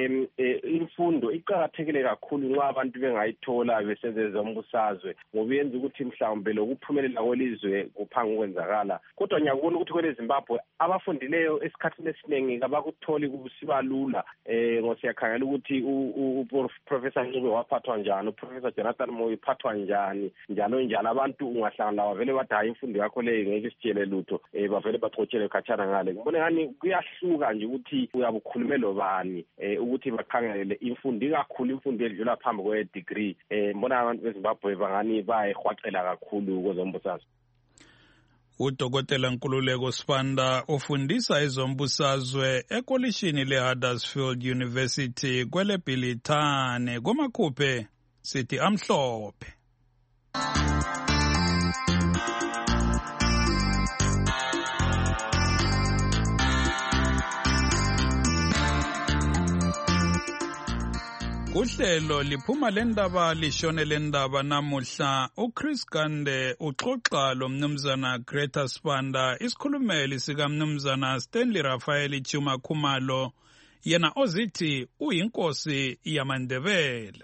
imfundo iqakathekile kakhulu nxa abantu bengayithola besenza umbusazwe ngoba yenza ukuthi mhlawumbe lokuphumelela kwelizwe kuphanga ukwenzakala. Kodwa ngiyakubona ukuthi kwele Zimbabwe abafundileyo esikhathini esiningi abakutholi kusiba lula. Ngosiyakhangela ukuthi uProfessor Ncube waphathwa njani, uProfessor Jonathan Moyo uphathwa njani, njalo abantu ungahlangana lawo vele bathi hayi imfundo yakho leyo ngeke isitshele lutho, bavele baxotshele khatshana ngale. Ngibone ngani kuyahluka nje ukuthi uyabukhulume lobani ukuthi bakhangelele imfundo ikakhulu imfundo edlula phambi kwe-degree. Mbona abantu beZimbabwe bangani bayihwaqela kakhulu kwezombusazwe. Udokotela Nkululeko Sibanda ufundisa ezombusazwe ekolishini le-Huddersfield University kwele Bhilithane komakhuphe sithi amhlophe. Kuhlelo liphuma lendaba lishone lendaba namuhla. uChris Gande uxoxa lomnumzana Greta Sibanda, isikhulumeli sika mnumzana Stanley Raphael Chuma Khumalo, yena ozithi uyinkosi yamaNdebele.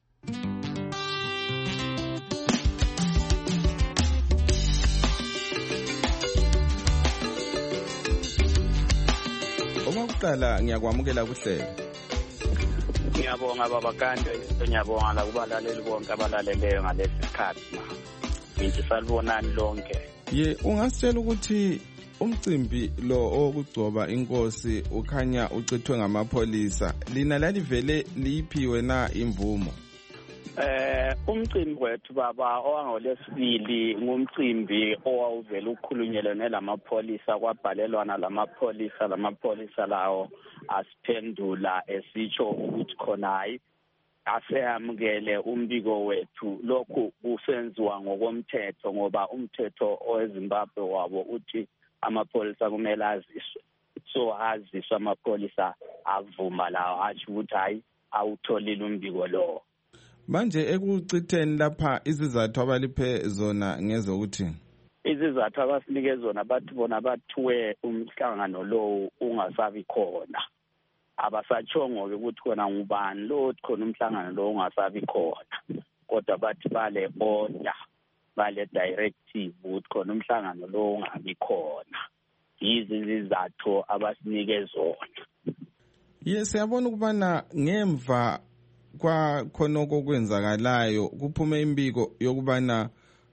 Okokuqala ngiyakwamukela kuhlelo. Ngiyabonga baba Gande, ngiyabonga la kubalaleli bonke abalaleleyo ngalesi sikhathi. Ngithi salibonani lonke. Ungasitshela ukuthi umcimbi lo okugcoba inkosi ukhanya ucithwe ngamapholisa, lina lalivele liphiwe na imvumo? Umcimbi wethu baba owangolesibili ngumcimbi owawuvela ukhulunyelene lamapholisa, kwabhalelwana lamapholisa lawo asiphendula esitsho ukuthi khona hayi aseyamukele umbiko wethu. Lokhu kusenziwa ngokomthetho ngoba umthetho weZimbabwe wabo uthi amapholisa kumele aziswe. So aziswa amapholisa avuma lawo athi ukuthi hayi awutholile umbiko lo. Manje ekucitheni lapha izizathu abaliphe zona ngezokuthi izizathu abasinike zona bathi bona bathiwe umhlangano lo ungasabi khona. Abasatshongo-ke ukuthi khona ngubani lo othi khona umhlangano lo ungasabi khona, kodwa bathi bale order bale directive ukuthi khona umhlangano lo ungabi khona. Yizi izizathu abasinike zona. Siyabona ukubana ngemva kwa khonoko kwenzakalayo kuphume imbiko yokubana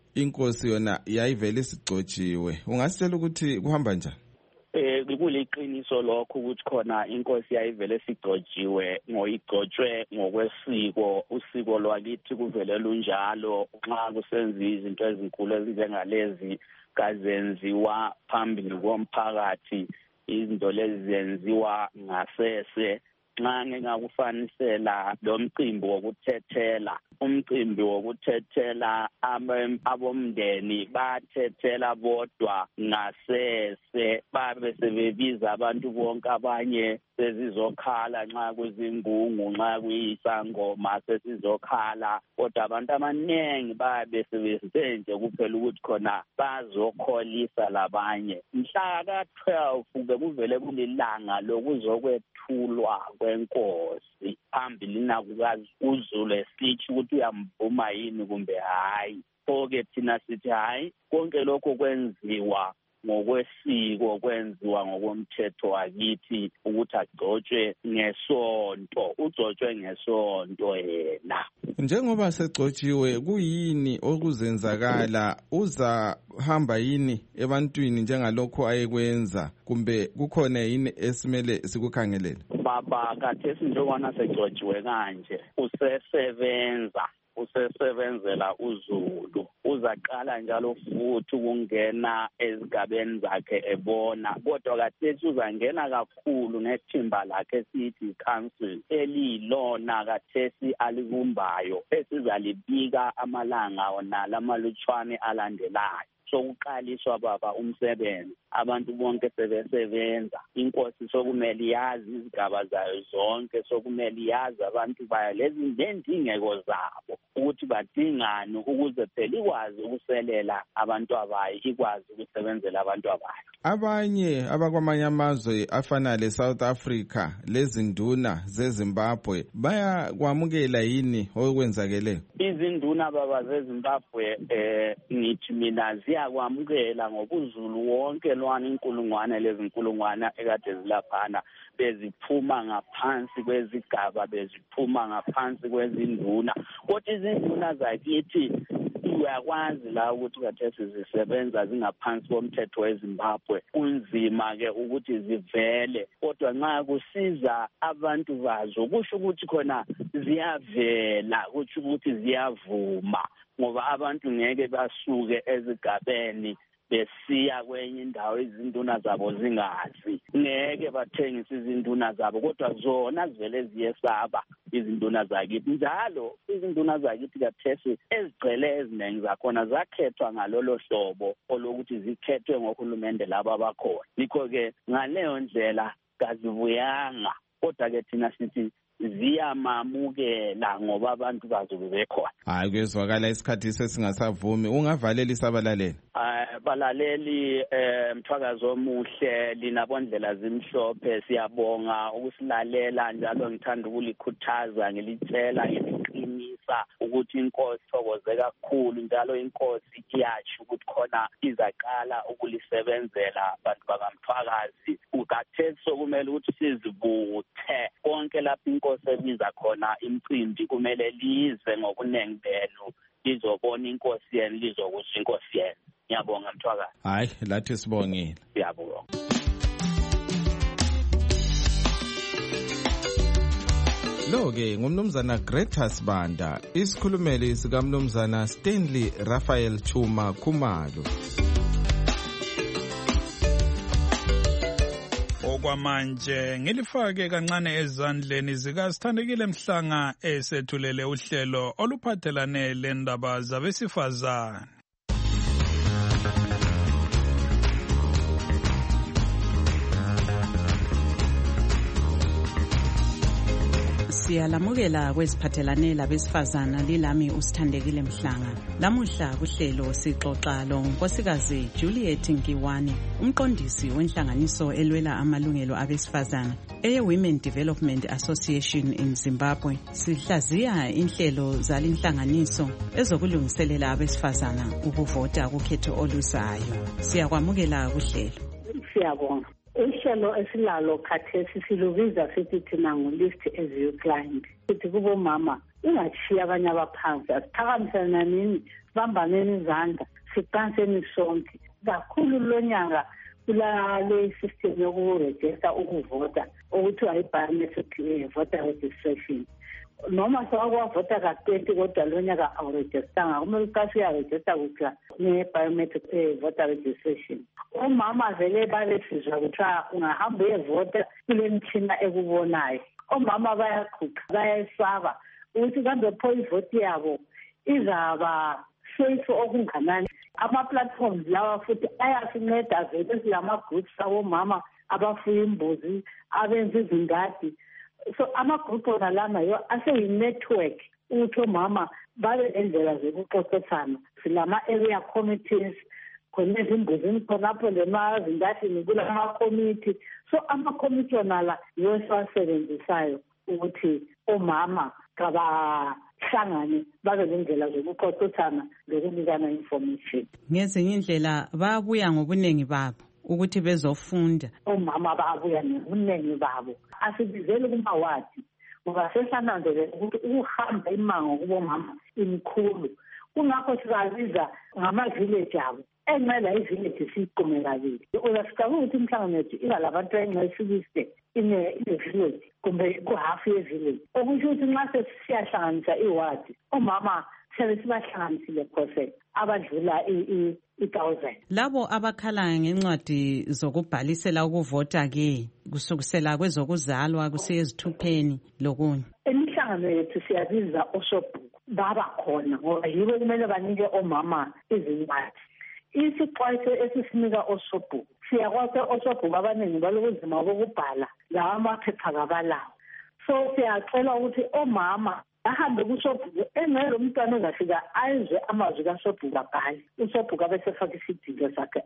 inkosi yona yayivele isigcotshiwe. Ungasitshela ukuthi kuhamba njani? Kuliqiniso lokho ukuthi khona inkosi yayivele sigcotshiwe ngoyigcotshwe ngokwesiko. Usiko lwakithi kuvele lunjalo nxa kusenziwa izinto ezinkulu ezinjengalezi kazenziwa phambili komphakathi. Izinto lezi zenziwa ngasese. Nxa ngingakufanisela lo mcimbi wokuthethela, umcimbi wokuthethela abomndeni bathethela bodwa ngasese, babe sebebiza abantu bonke abanye sezizokhala nxa kuzingungu, nxa kuyisangoma sesizokhala, kodwa abantu abaningi babe sebesenje kuphela ukuthi khona bazokholisa labanye. Mhla ka-12 bekuvele kulilanga lokuzokwethulwa kwenkosi phambili nakukaZulu esithi ukuthi uyamvuma yini kumbe hayi. Pho-ke thina sithi hayi, konke lokho kwenziwa ngokwesiko, kwenziwa ngokomthetho wakithi ukuthi agcotshwe ngesonto, ugcotshwe ngesonto yena. Njengoba segcotshiwe, kuyini okuzenzakala? Uzahamba yini ebantwini njengalokho ayekwenza, kumbe kukhona yini esimele sikukhangelele? Baba kathesi njengoba segcotshiwe kanje usesebenzela uZulu, uzaqala njalo futhi ukungena ezigabeni zakhe ebona, kodwa kathesi uzangena kakhulu ngethimba lakhe sithi council elilona kathesi alibumbayo esizalibika amalanga wonala amalutshwane alandelayo. Sokuqaliswa baba umsebenzi, abantu bonke sebesebenza, inkosi sokumele yazi izigaba zayo zonke, sokumele yazi abantu bayo lezi ndendingeko zabo ukuthi badingani ukuze phela ikwazi ukuselela abantu abayo, ikwazi ukusebenzela abantu abayo. Abanye abakwamanye amazwe afana le-South Africa lezinduna zeZimbabwe bayakwamukela yini okwenzakeleyo? Izinduna baba zeZimbabwe ngithi mina ziyakwamukela ngoba uZulu wonke lwana inkulungwane lezinkulungwana ekade zilaphana beziphuma ngaphansi kwezigaba, beziphuma ngaphansi kwezinduna. Kodwa izinduna zakithi uyakwazi la ukuthi kathesi zisebenza zingaphansi komthetho weZimbabwe. Kunzima-ke ukuthi zivele, kodwa nxa kusiza abantu bazo kusho ukuthi khona ziyavela, kusho ukuthi ziyavuma, ngoba abantu ngeke basuke ezigabeni besiya kwenye indawo izinduna zabo zingazi. Ngeke bathengise izinduna zabo, kodwa zona zivele ziyesaba izinduna zakithi. Njalo izinduna zakithi kathesi ezigcwele eziningi zakhona zakhethwa ngalolo hlobo olokuthi zikhethwe ngohulumende laba abakhona. Yikho-ke ngaleyo ndlela kazibuyanga, kodwa-ke thina sithi ziyamamukela ngoba abantu bazo bebekhona. Hayi, kwezwakala isikhathi sesingasavumi. Ungavalela isabalaleli? Balaleli, mthwakazo omuhle, linabondlela zimhlophe, siyabonga ukusilalela njalo. Ngithanda ukulikhuthaza, ngilitshela, ngiliqinisa ukuthi inkosi thokoze kakhulu, njalo inkosi iyatsho ukuthi khona izaqala ukulisebenzela abantu bakamthwakazi. Ukathesi sokumele ukuthi sizibuthe konke lapho inkosi ebiza khona imicimbi, kumele lize ngobuningi benu lizobona inkosi yenu, lizokusho inkosi yenu. Ngiyabonga mthwakazi. Hayi, lathi sibongile. Siyabonga. Lo-ke ngumnumzana Greta Sibanda, isikhulumeli sikamnumzana Stanley Raphael Chuma Khumalo. Okwamanje ngilifake kancane ezandleni zikaSithandekile Mhlanga esethulele uhlelo oluphathelane lendaba zabesifazane. Siyalamukela kweziphathelane labesifazana, lilami uSithandekile Mhlanga. Lamuhla kuhlelo sixoxa lonkosikazi Juliet Nkiwani, umqondisi wenhlanganiso elwela amalungelo abesifazana Women Development Association in Zimbabwe. Sihlaziya inhlelo zalinhlanganiso ezokulungiselela abesifazana ukuvota kukhetho oluzayo. Siyakwamukela kuhlelo. Siyabonga. Uhlelo esilalo khathesi silubiza sithi thina ngu-list as you client. Sithi kubomama ungashiya abanye abaphansi. Asiphakamisana nini, sibambaneni izandla, siqanseni sonke. Kakhulu lo nyaka kulale system yokurejista ukuvota okuthiwa yi-biometric voter registration. Noma sewavota ka-20 kodwa lo nyaka awurejistanga, kumele uqashe uyarejista kuthiwa ne-biometric voter registration. Omama vele balesizwa kuthiwa ungahamba uyevota kule mtshina ekubonayo. Omama bayaqhuqa, bayayesaba ukuthi kambe pho ivoti yabo izaba safe okunganani. Ama-platforms lawa futhi ayasinceda vele silama-groups abomama abafuya imbuzi, abenza izingadi. So ama-group ona lana yo aseyi-network ukuthi omama babe nendlela zokuxoxisana. Silama-area committees, khona ezimbuzini khonapho lemazingadini kulama-committee. So ama-committee ona la yiwo esiwasebenzisayo ukuthi omama kabahlangane babe nendlela zokuxoxisana lokunikana information. Ngezinye indlela bayabuya ngobuningi babo ukuthi bezofunda. Omama bayabuya ngobuningi babo. Asibizele kumawadi ngoba sesananzelela ukuthi ukuhamba imango kubomama imkhulu. Kungakho sibabiza ngama-village abo. Enqela ivillage siyiqume kabili. Uyasicabanga ukuthi imhlangano yethu iba labantu enqesikiste ine-village kumbe kuhafu ye-village. Okusho ukuthi nxa sesiyahlanganisa iwadi, omama siyabe sibahlanganisile phose abadlula i-1,000. Labo abakhala ngencwadi zokubhalisela ukuvota-ke kusukisela kwezokuzalwa kusiya ezithupheni lokunye. Imihlangano yethu siyabiza osobhuku baba khona ngoba yibo kumele banike omama izincwadi. Isixwayiso esisinika osobhuku siyakwazi osobhuku abaningi balobunzima bokubhala lawa amaphepha kabalawo. So siyacela ukuthi omama ahambe kusobhuku engeke umntwana ozafika ayizwe amazwi kasobhuku abhale. Usobhuku abesefaka isidingo sakhe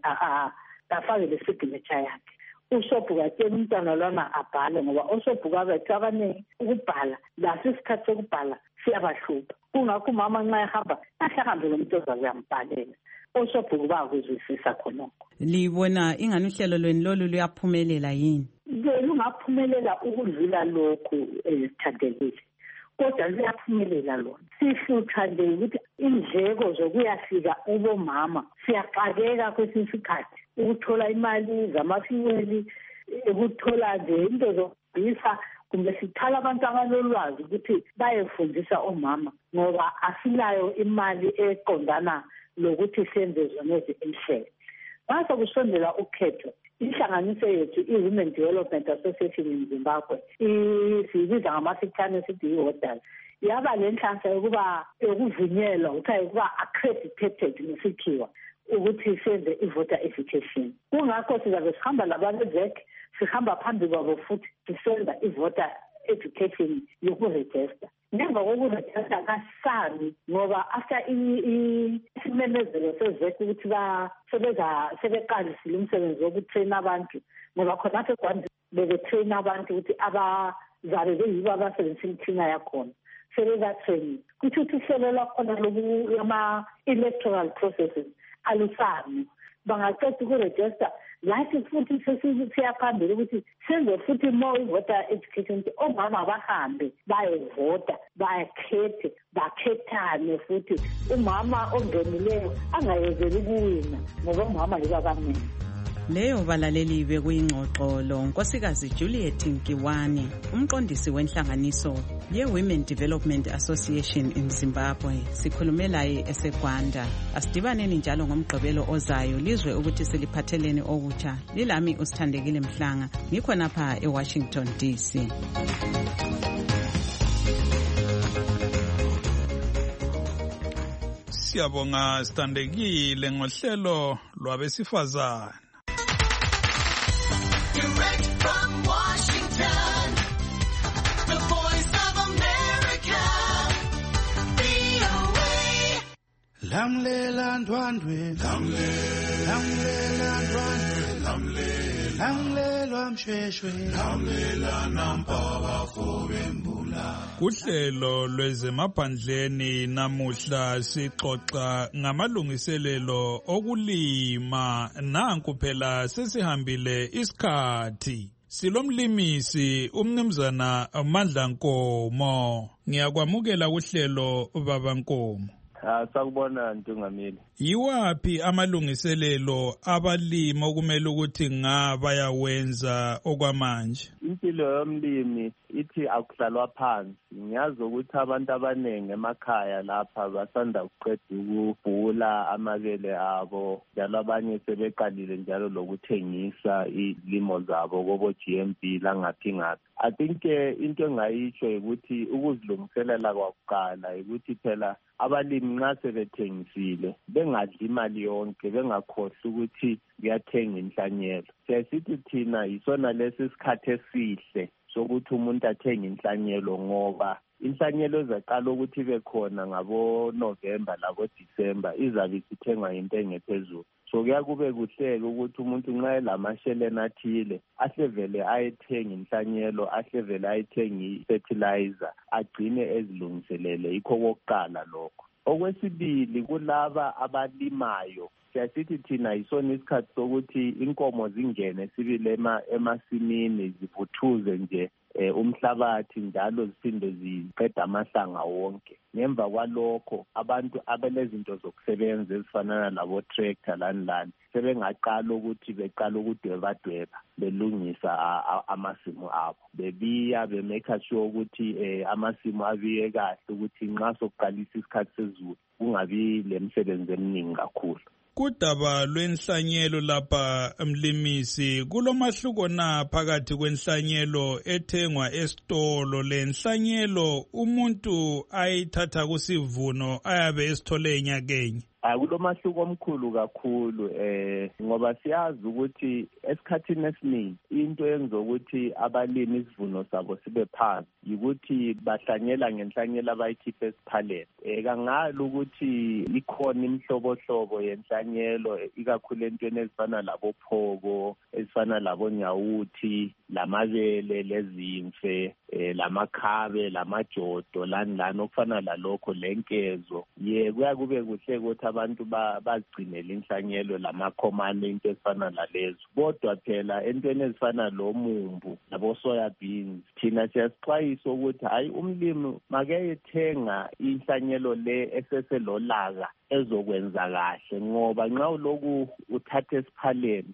afake le-signature yakhe. Usobhuku atshela umntwana lwana abhale ngoba osobhuku abethu abaningi ukubhala laso isikhathi sokubhala siyabahlupha. Kungakho umama nxa ehamba ahlahambe lo muntu ozakuyambhalela. Osobhuku bakuzwisisa khonokho. Libona ingani uhlelo lweni lolu luyaphumelela yini? Lungaphumelela ukudlula lokhu Thandelile. Kodwa luyaphumelela lona. Sihlutha nje ukuthi indleko zokuyafika ubomama siyaxakeka kwesinye isikhathi ukuthola imali zamafiweli, ukuthola nje into zokubhisa, kumbe sithala abantu abalolwazi ukuthi bayefundisa omama ngoba asilayo imali eqondana lokuthi senze zonezi inhlelo. Mase kusondela ukhetho, inhlanganiso yethu i-Women Development Association in Zimbabwe siyibiza ngamasikane sithi yi-WODAS, yaba le nhlanhla yokuvunyelwa ukuthi ukuba accredited nesikhiwa ukuthi senze i-voter education. Kungakho sizabe sihamba lababezek, sihamba phambi kwabo futhi sisenza i-voter education yokurejista. Ngemva kokurejista kasami ngoba after isimemezelo sezek ukuthi sebeqalisile umsebenzi wokutrain abantu ngoba khonapho eGwanda bebetrain abantu ukuthi abazabe beyibo abasebenzisa imithina yakhona sebebatrain. Kuthi uhlelo lwakhona lama-electoral processes alusami. Bangaqeda ukurejista lathi futhi sesiyaphambili ukuthi senze futhi more voter education. Omama bahambe bayevota, bakhethe, bakhethane futhi. Umama ongenileyo angayezeli ukuwina ngoba umama yibo abaningi. Leyo balaleli bekuyingxoxo lo Nkosikazi Juliet Nkiwane, umqondisi wenhlanganiso ye-Women Development Association in Zimbabwe. Sikhulume laye eseGwanda. Asidibaneni njalo ngomgqibelo ozayo lizwe ukuthi siliphatheleni okutsha. Lilami uSithandekile Mhlanga, ngikho napha eWashington DC. Siyabonga Sithandekile ngohlelo lwabesifazana. Direct from Washington, the voice of America, VOA. Lamlela ndwandwe, lamlela ndwandwe, lamlela mshweshwe, lamlela nampaba fobembula. Kuhlelo lwezemaphandleni namuhla sixoxa ngamalungiselelo okulima. Nanku phela sesihambile isikhathi Silomlimisi umnumzana Mandla Nkomo. Ngiyakwamukela kuhlelo baba Nkomo. Sakubona Ntungamili. Yiwaphi amalungiselelo abalimi okumele ukuthi bayawenza okwamanje? Impilo yomlimi ithi akuhlalwa phansi. Ngiyazi ukuthi abantu abaningi emakhaya lapha basanda kuqeda ukubhula amabele abo, njalo abanye sebeqalile njalo lokuthengisa izilimo zabo kobo GMB langaphi ngaphi. I think into engayitsho ukuthi ukuzilungiselela kwakuqala ukuthi phela abalimi nxa sebethengisile bengadli imali yonke, bengakhohlwa ukuthi kuyathenga inhlanyelo. Siyasithi thina yisona lesi sikhathi esihle sokuthi umuntu athenge inhlanyelo, ngoba inhlanyelo ezaqala ukuthi ibe khona ngabo November labo December izabe isithengwa into engephezulu. So kuyakube kuhleke ukuthi umuntu nxa elamasheleni athile ahlevele ayethenga inhlanyelo, ahlevele ayethenga i-fertilizer, agcine ezilungiselele. Yikho kokuqala lokho. Okwesibili, kulaba abalimayo, siyasithi thina yisona isikhathi sokuthi inkomo zingene sibile emasimini zivuthuze nje umhlabathi njalo ziphinde ziqeda amahlanga wonke. Ngemva kwalokho abantu abelezinto zokusebenza ezifana labo tractor lani sebengaqala ukuthi beqala ukudweba belungisa amasimu abo, bebiya bemake sure ukuthi amasimu abiye kahle ukuthi nxa sokuqalisa isikhathi sezulu kungabi lemsebenzi eminingi kakhulu. Kudaba lwenhlanyelo lapha mlimisi, kulomahluko na phakathi kwenhlanyelo ethengwa esitolo lenhlanyelo umuntu ayithatha kusivuno ayabe esithole enyakenye? Kulomahluko omkhulu kakhulu ngoba siyazi ukuthi esikhathini esiningi into yenza ukuthi abalimi isivuno sabo sibe phansi yikuthi bahlanyela ngenhlanyelo abayikhipha esiphaleni. Kangalo ukuthi ikhona imihlobohlobo yenhlanyelo ikakhulu entweni ezifana labo phoko, ezifana labo nyawuthi, lamabele, lezimfe, lamakhabe, lamajodo, lani okufana lalokho, lenkezo. Kuyakube kuhle ukuthi abantu bazigcinele inhlanyelo lamakhomane into ezifana nalezo. Kodwa phela entweni ezifana lomumbu labo soya beans thina siyasixwayisa ukuthi hayi umlimi makayethenga inhlanyelo le eseselolaka ezokwenza kahle, ngoba nxa uloku uthatha esiphaleni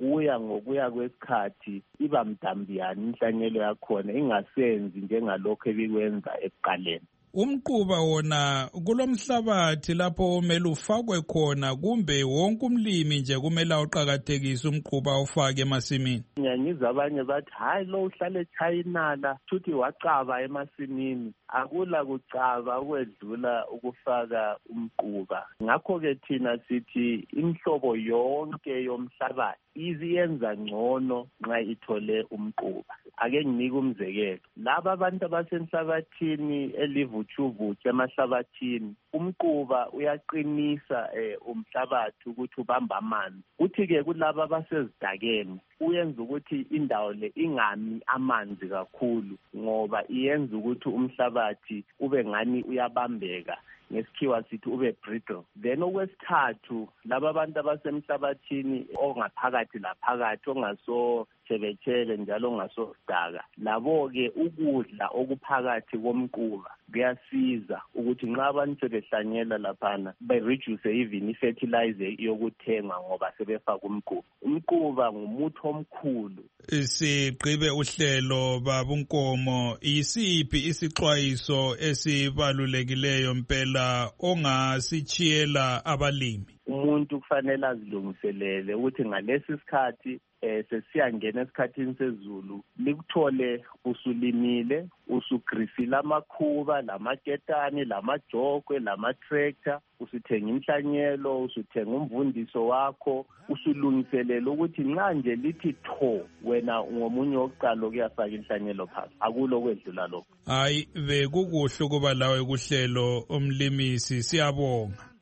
ngokuya kwesikhathi iba mdambiyana inhlanyelo yakhona ingasenzi njengalokho ebikwenza ekuqaleni. Umquba wona kulomhlabathi lapho umele ufakwe khona kumbe wonke umlimi nje kumele uqhakathekise umquba ufake emasimini? Ngiyangizwa abanye bathi hayi lo uhlale eChina futhi waqaba emasimini. Akula kucaba ukwedlula ukufaka umquba. Ngakho-ke thina sithi imhlobo yonke yomhlabathi iyenza ngcono nxa ithole umquba. Ake nginike umzekelo. Laba abantu abasenhlabathini elivutshuvutshu emahlabathini, umquba uyaqinisa umhlabathi ukuthi ubambe amanzi. Kuthi-ke kulaba abasezidakeni uyenza ukuthi indawo le ingami amanzi kakhulu, ngoba iyenza ukuthi umhlabathi ube ngani uyabambeka, ngesikhiwa sithi ube brittle. Then okwesithathu, laba abantu abasemhlabathini ongaphakathi laphakathi ongasotshebetshebe njalo ongasodaka, labo-ke ukudla okuphakathi komquba kuyasiza ukuthi nxa abantu sebehlanyela laphana be-reduce even i-fertilizer yokuthengwa ngoba sebefaka umquba. Umquba ngumuthi omkhulu. Sigqibe uhlelo baba Nkomo, yisiphi isixwayiso esibalulekileyo mpela ongasitshiyela abalimi? Umuntu kufanele azilungiselele ukuthi ngalesi sikhathi sesiyangena esikhathini sezulu likuthole usulimile, usugrisile amakhuba, lamaketani, lamajokwe, lama-tractor, usuthenga inhlanyelo, usuthenga umvundiso wakho, usulungiselela ukuthi nxa nje lithi tho wena ngomunye wokuqala ukuyafaka inhlanyelo phakathi. Akulo kwedlula lokho. Hayi, bekukuhle ukuba lawe kuhlelo umlimisi, siyabonga.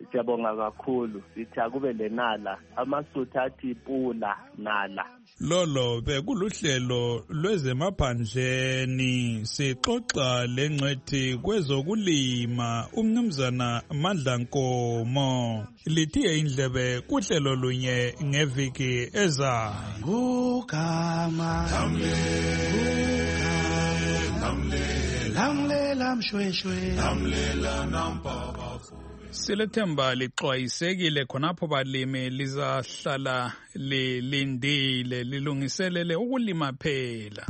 siyabonga kakhulu. Sithi akube lenala. AmaSuthu athi pula nala. Lolo bekuluhlelo lwezemaphandleni sixoxa lengcwethi kwezokulima umnumzana Mandla Nkomo. Lithiye indlebe kuhlelo lunye ngeviki ezayo. Ugama lamlela mshweshwe lamlela nampaba. Silethemba lixwayisekile khonapho balimi lizahlala lilindile lilungiselele ukulima phela.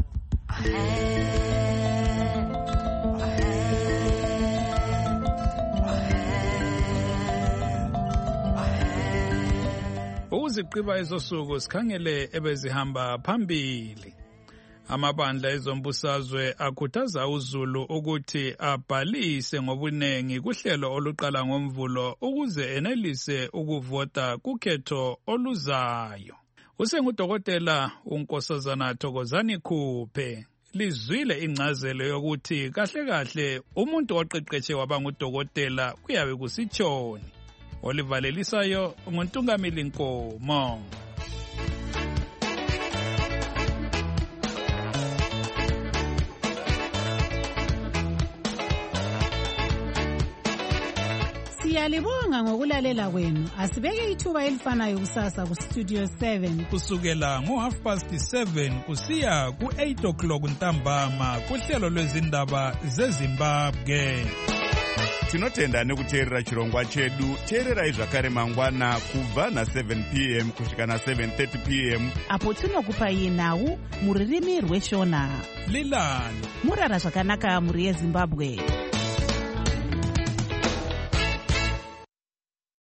Ukuziqiba ezosuku sikhangele ebezihamba phambili. Amabandla ezombusazwe akhuthaza uZulu ukuthi abhalise ngobunengi kuhlelo oluqala ngoMvulo ukuze enelise ukuvota kukhetho oluzayo. Usengudokotela uNkosazana Thokozani Khuphe. Lizwile incazelo yokuthi kahle kahle umuntu oqeqeshe waba ngudokotela kuyabe kusitshoni. Olivalelisayo nguNtungamili Nkomo. Siyalibonga ngokulalela kwenu. Asibeke ithuba elifanayo kusasa ku Studio 7 kusukela ngo7:30 kusiya ku8 ntambama kuhlelo lwezindaba zeZimbabwe. Tinotenda nekuteerera chirongwa chedu. Teererai zvakare mangwana kubva na7 p.m. kusvika na7:30 p.m. apo tinokupai nhau muririmi rweshona. Lilani murara zvakanaka muri yeZimbabwe.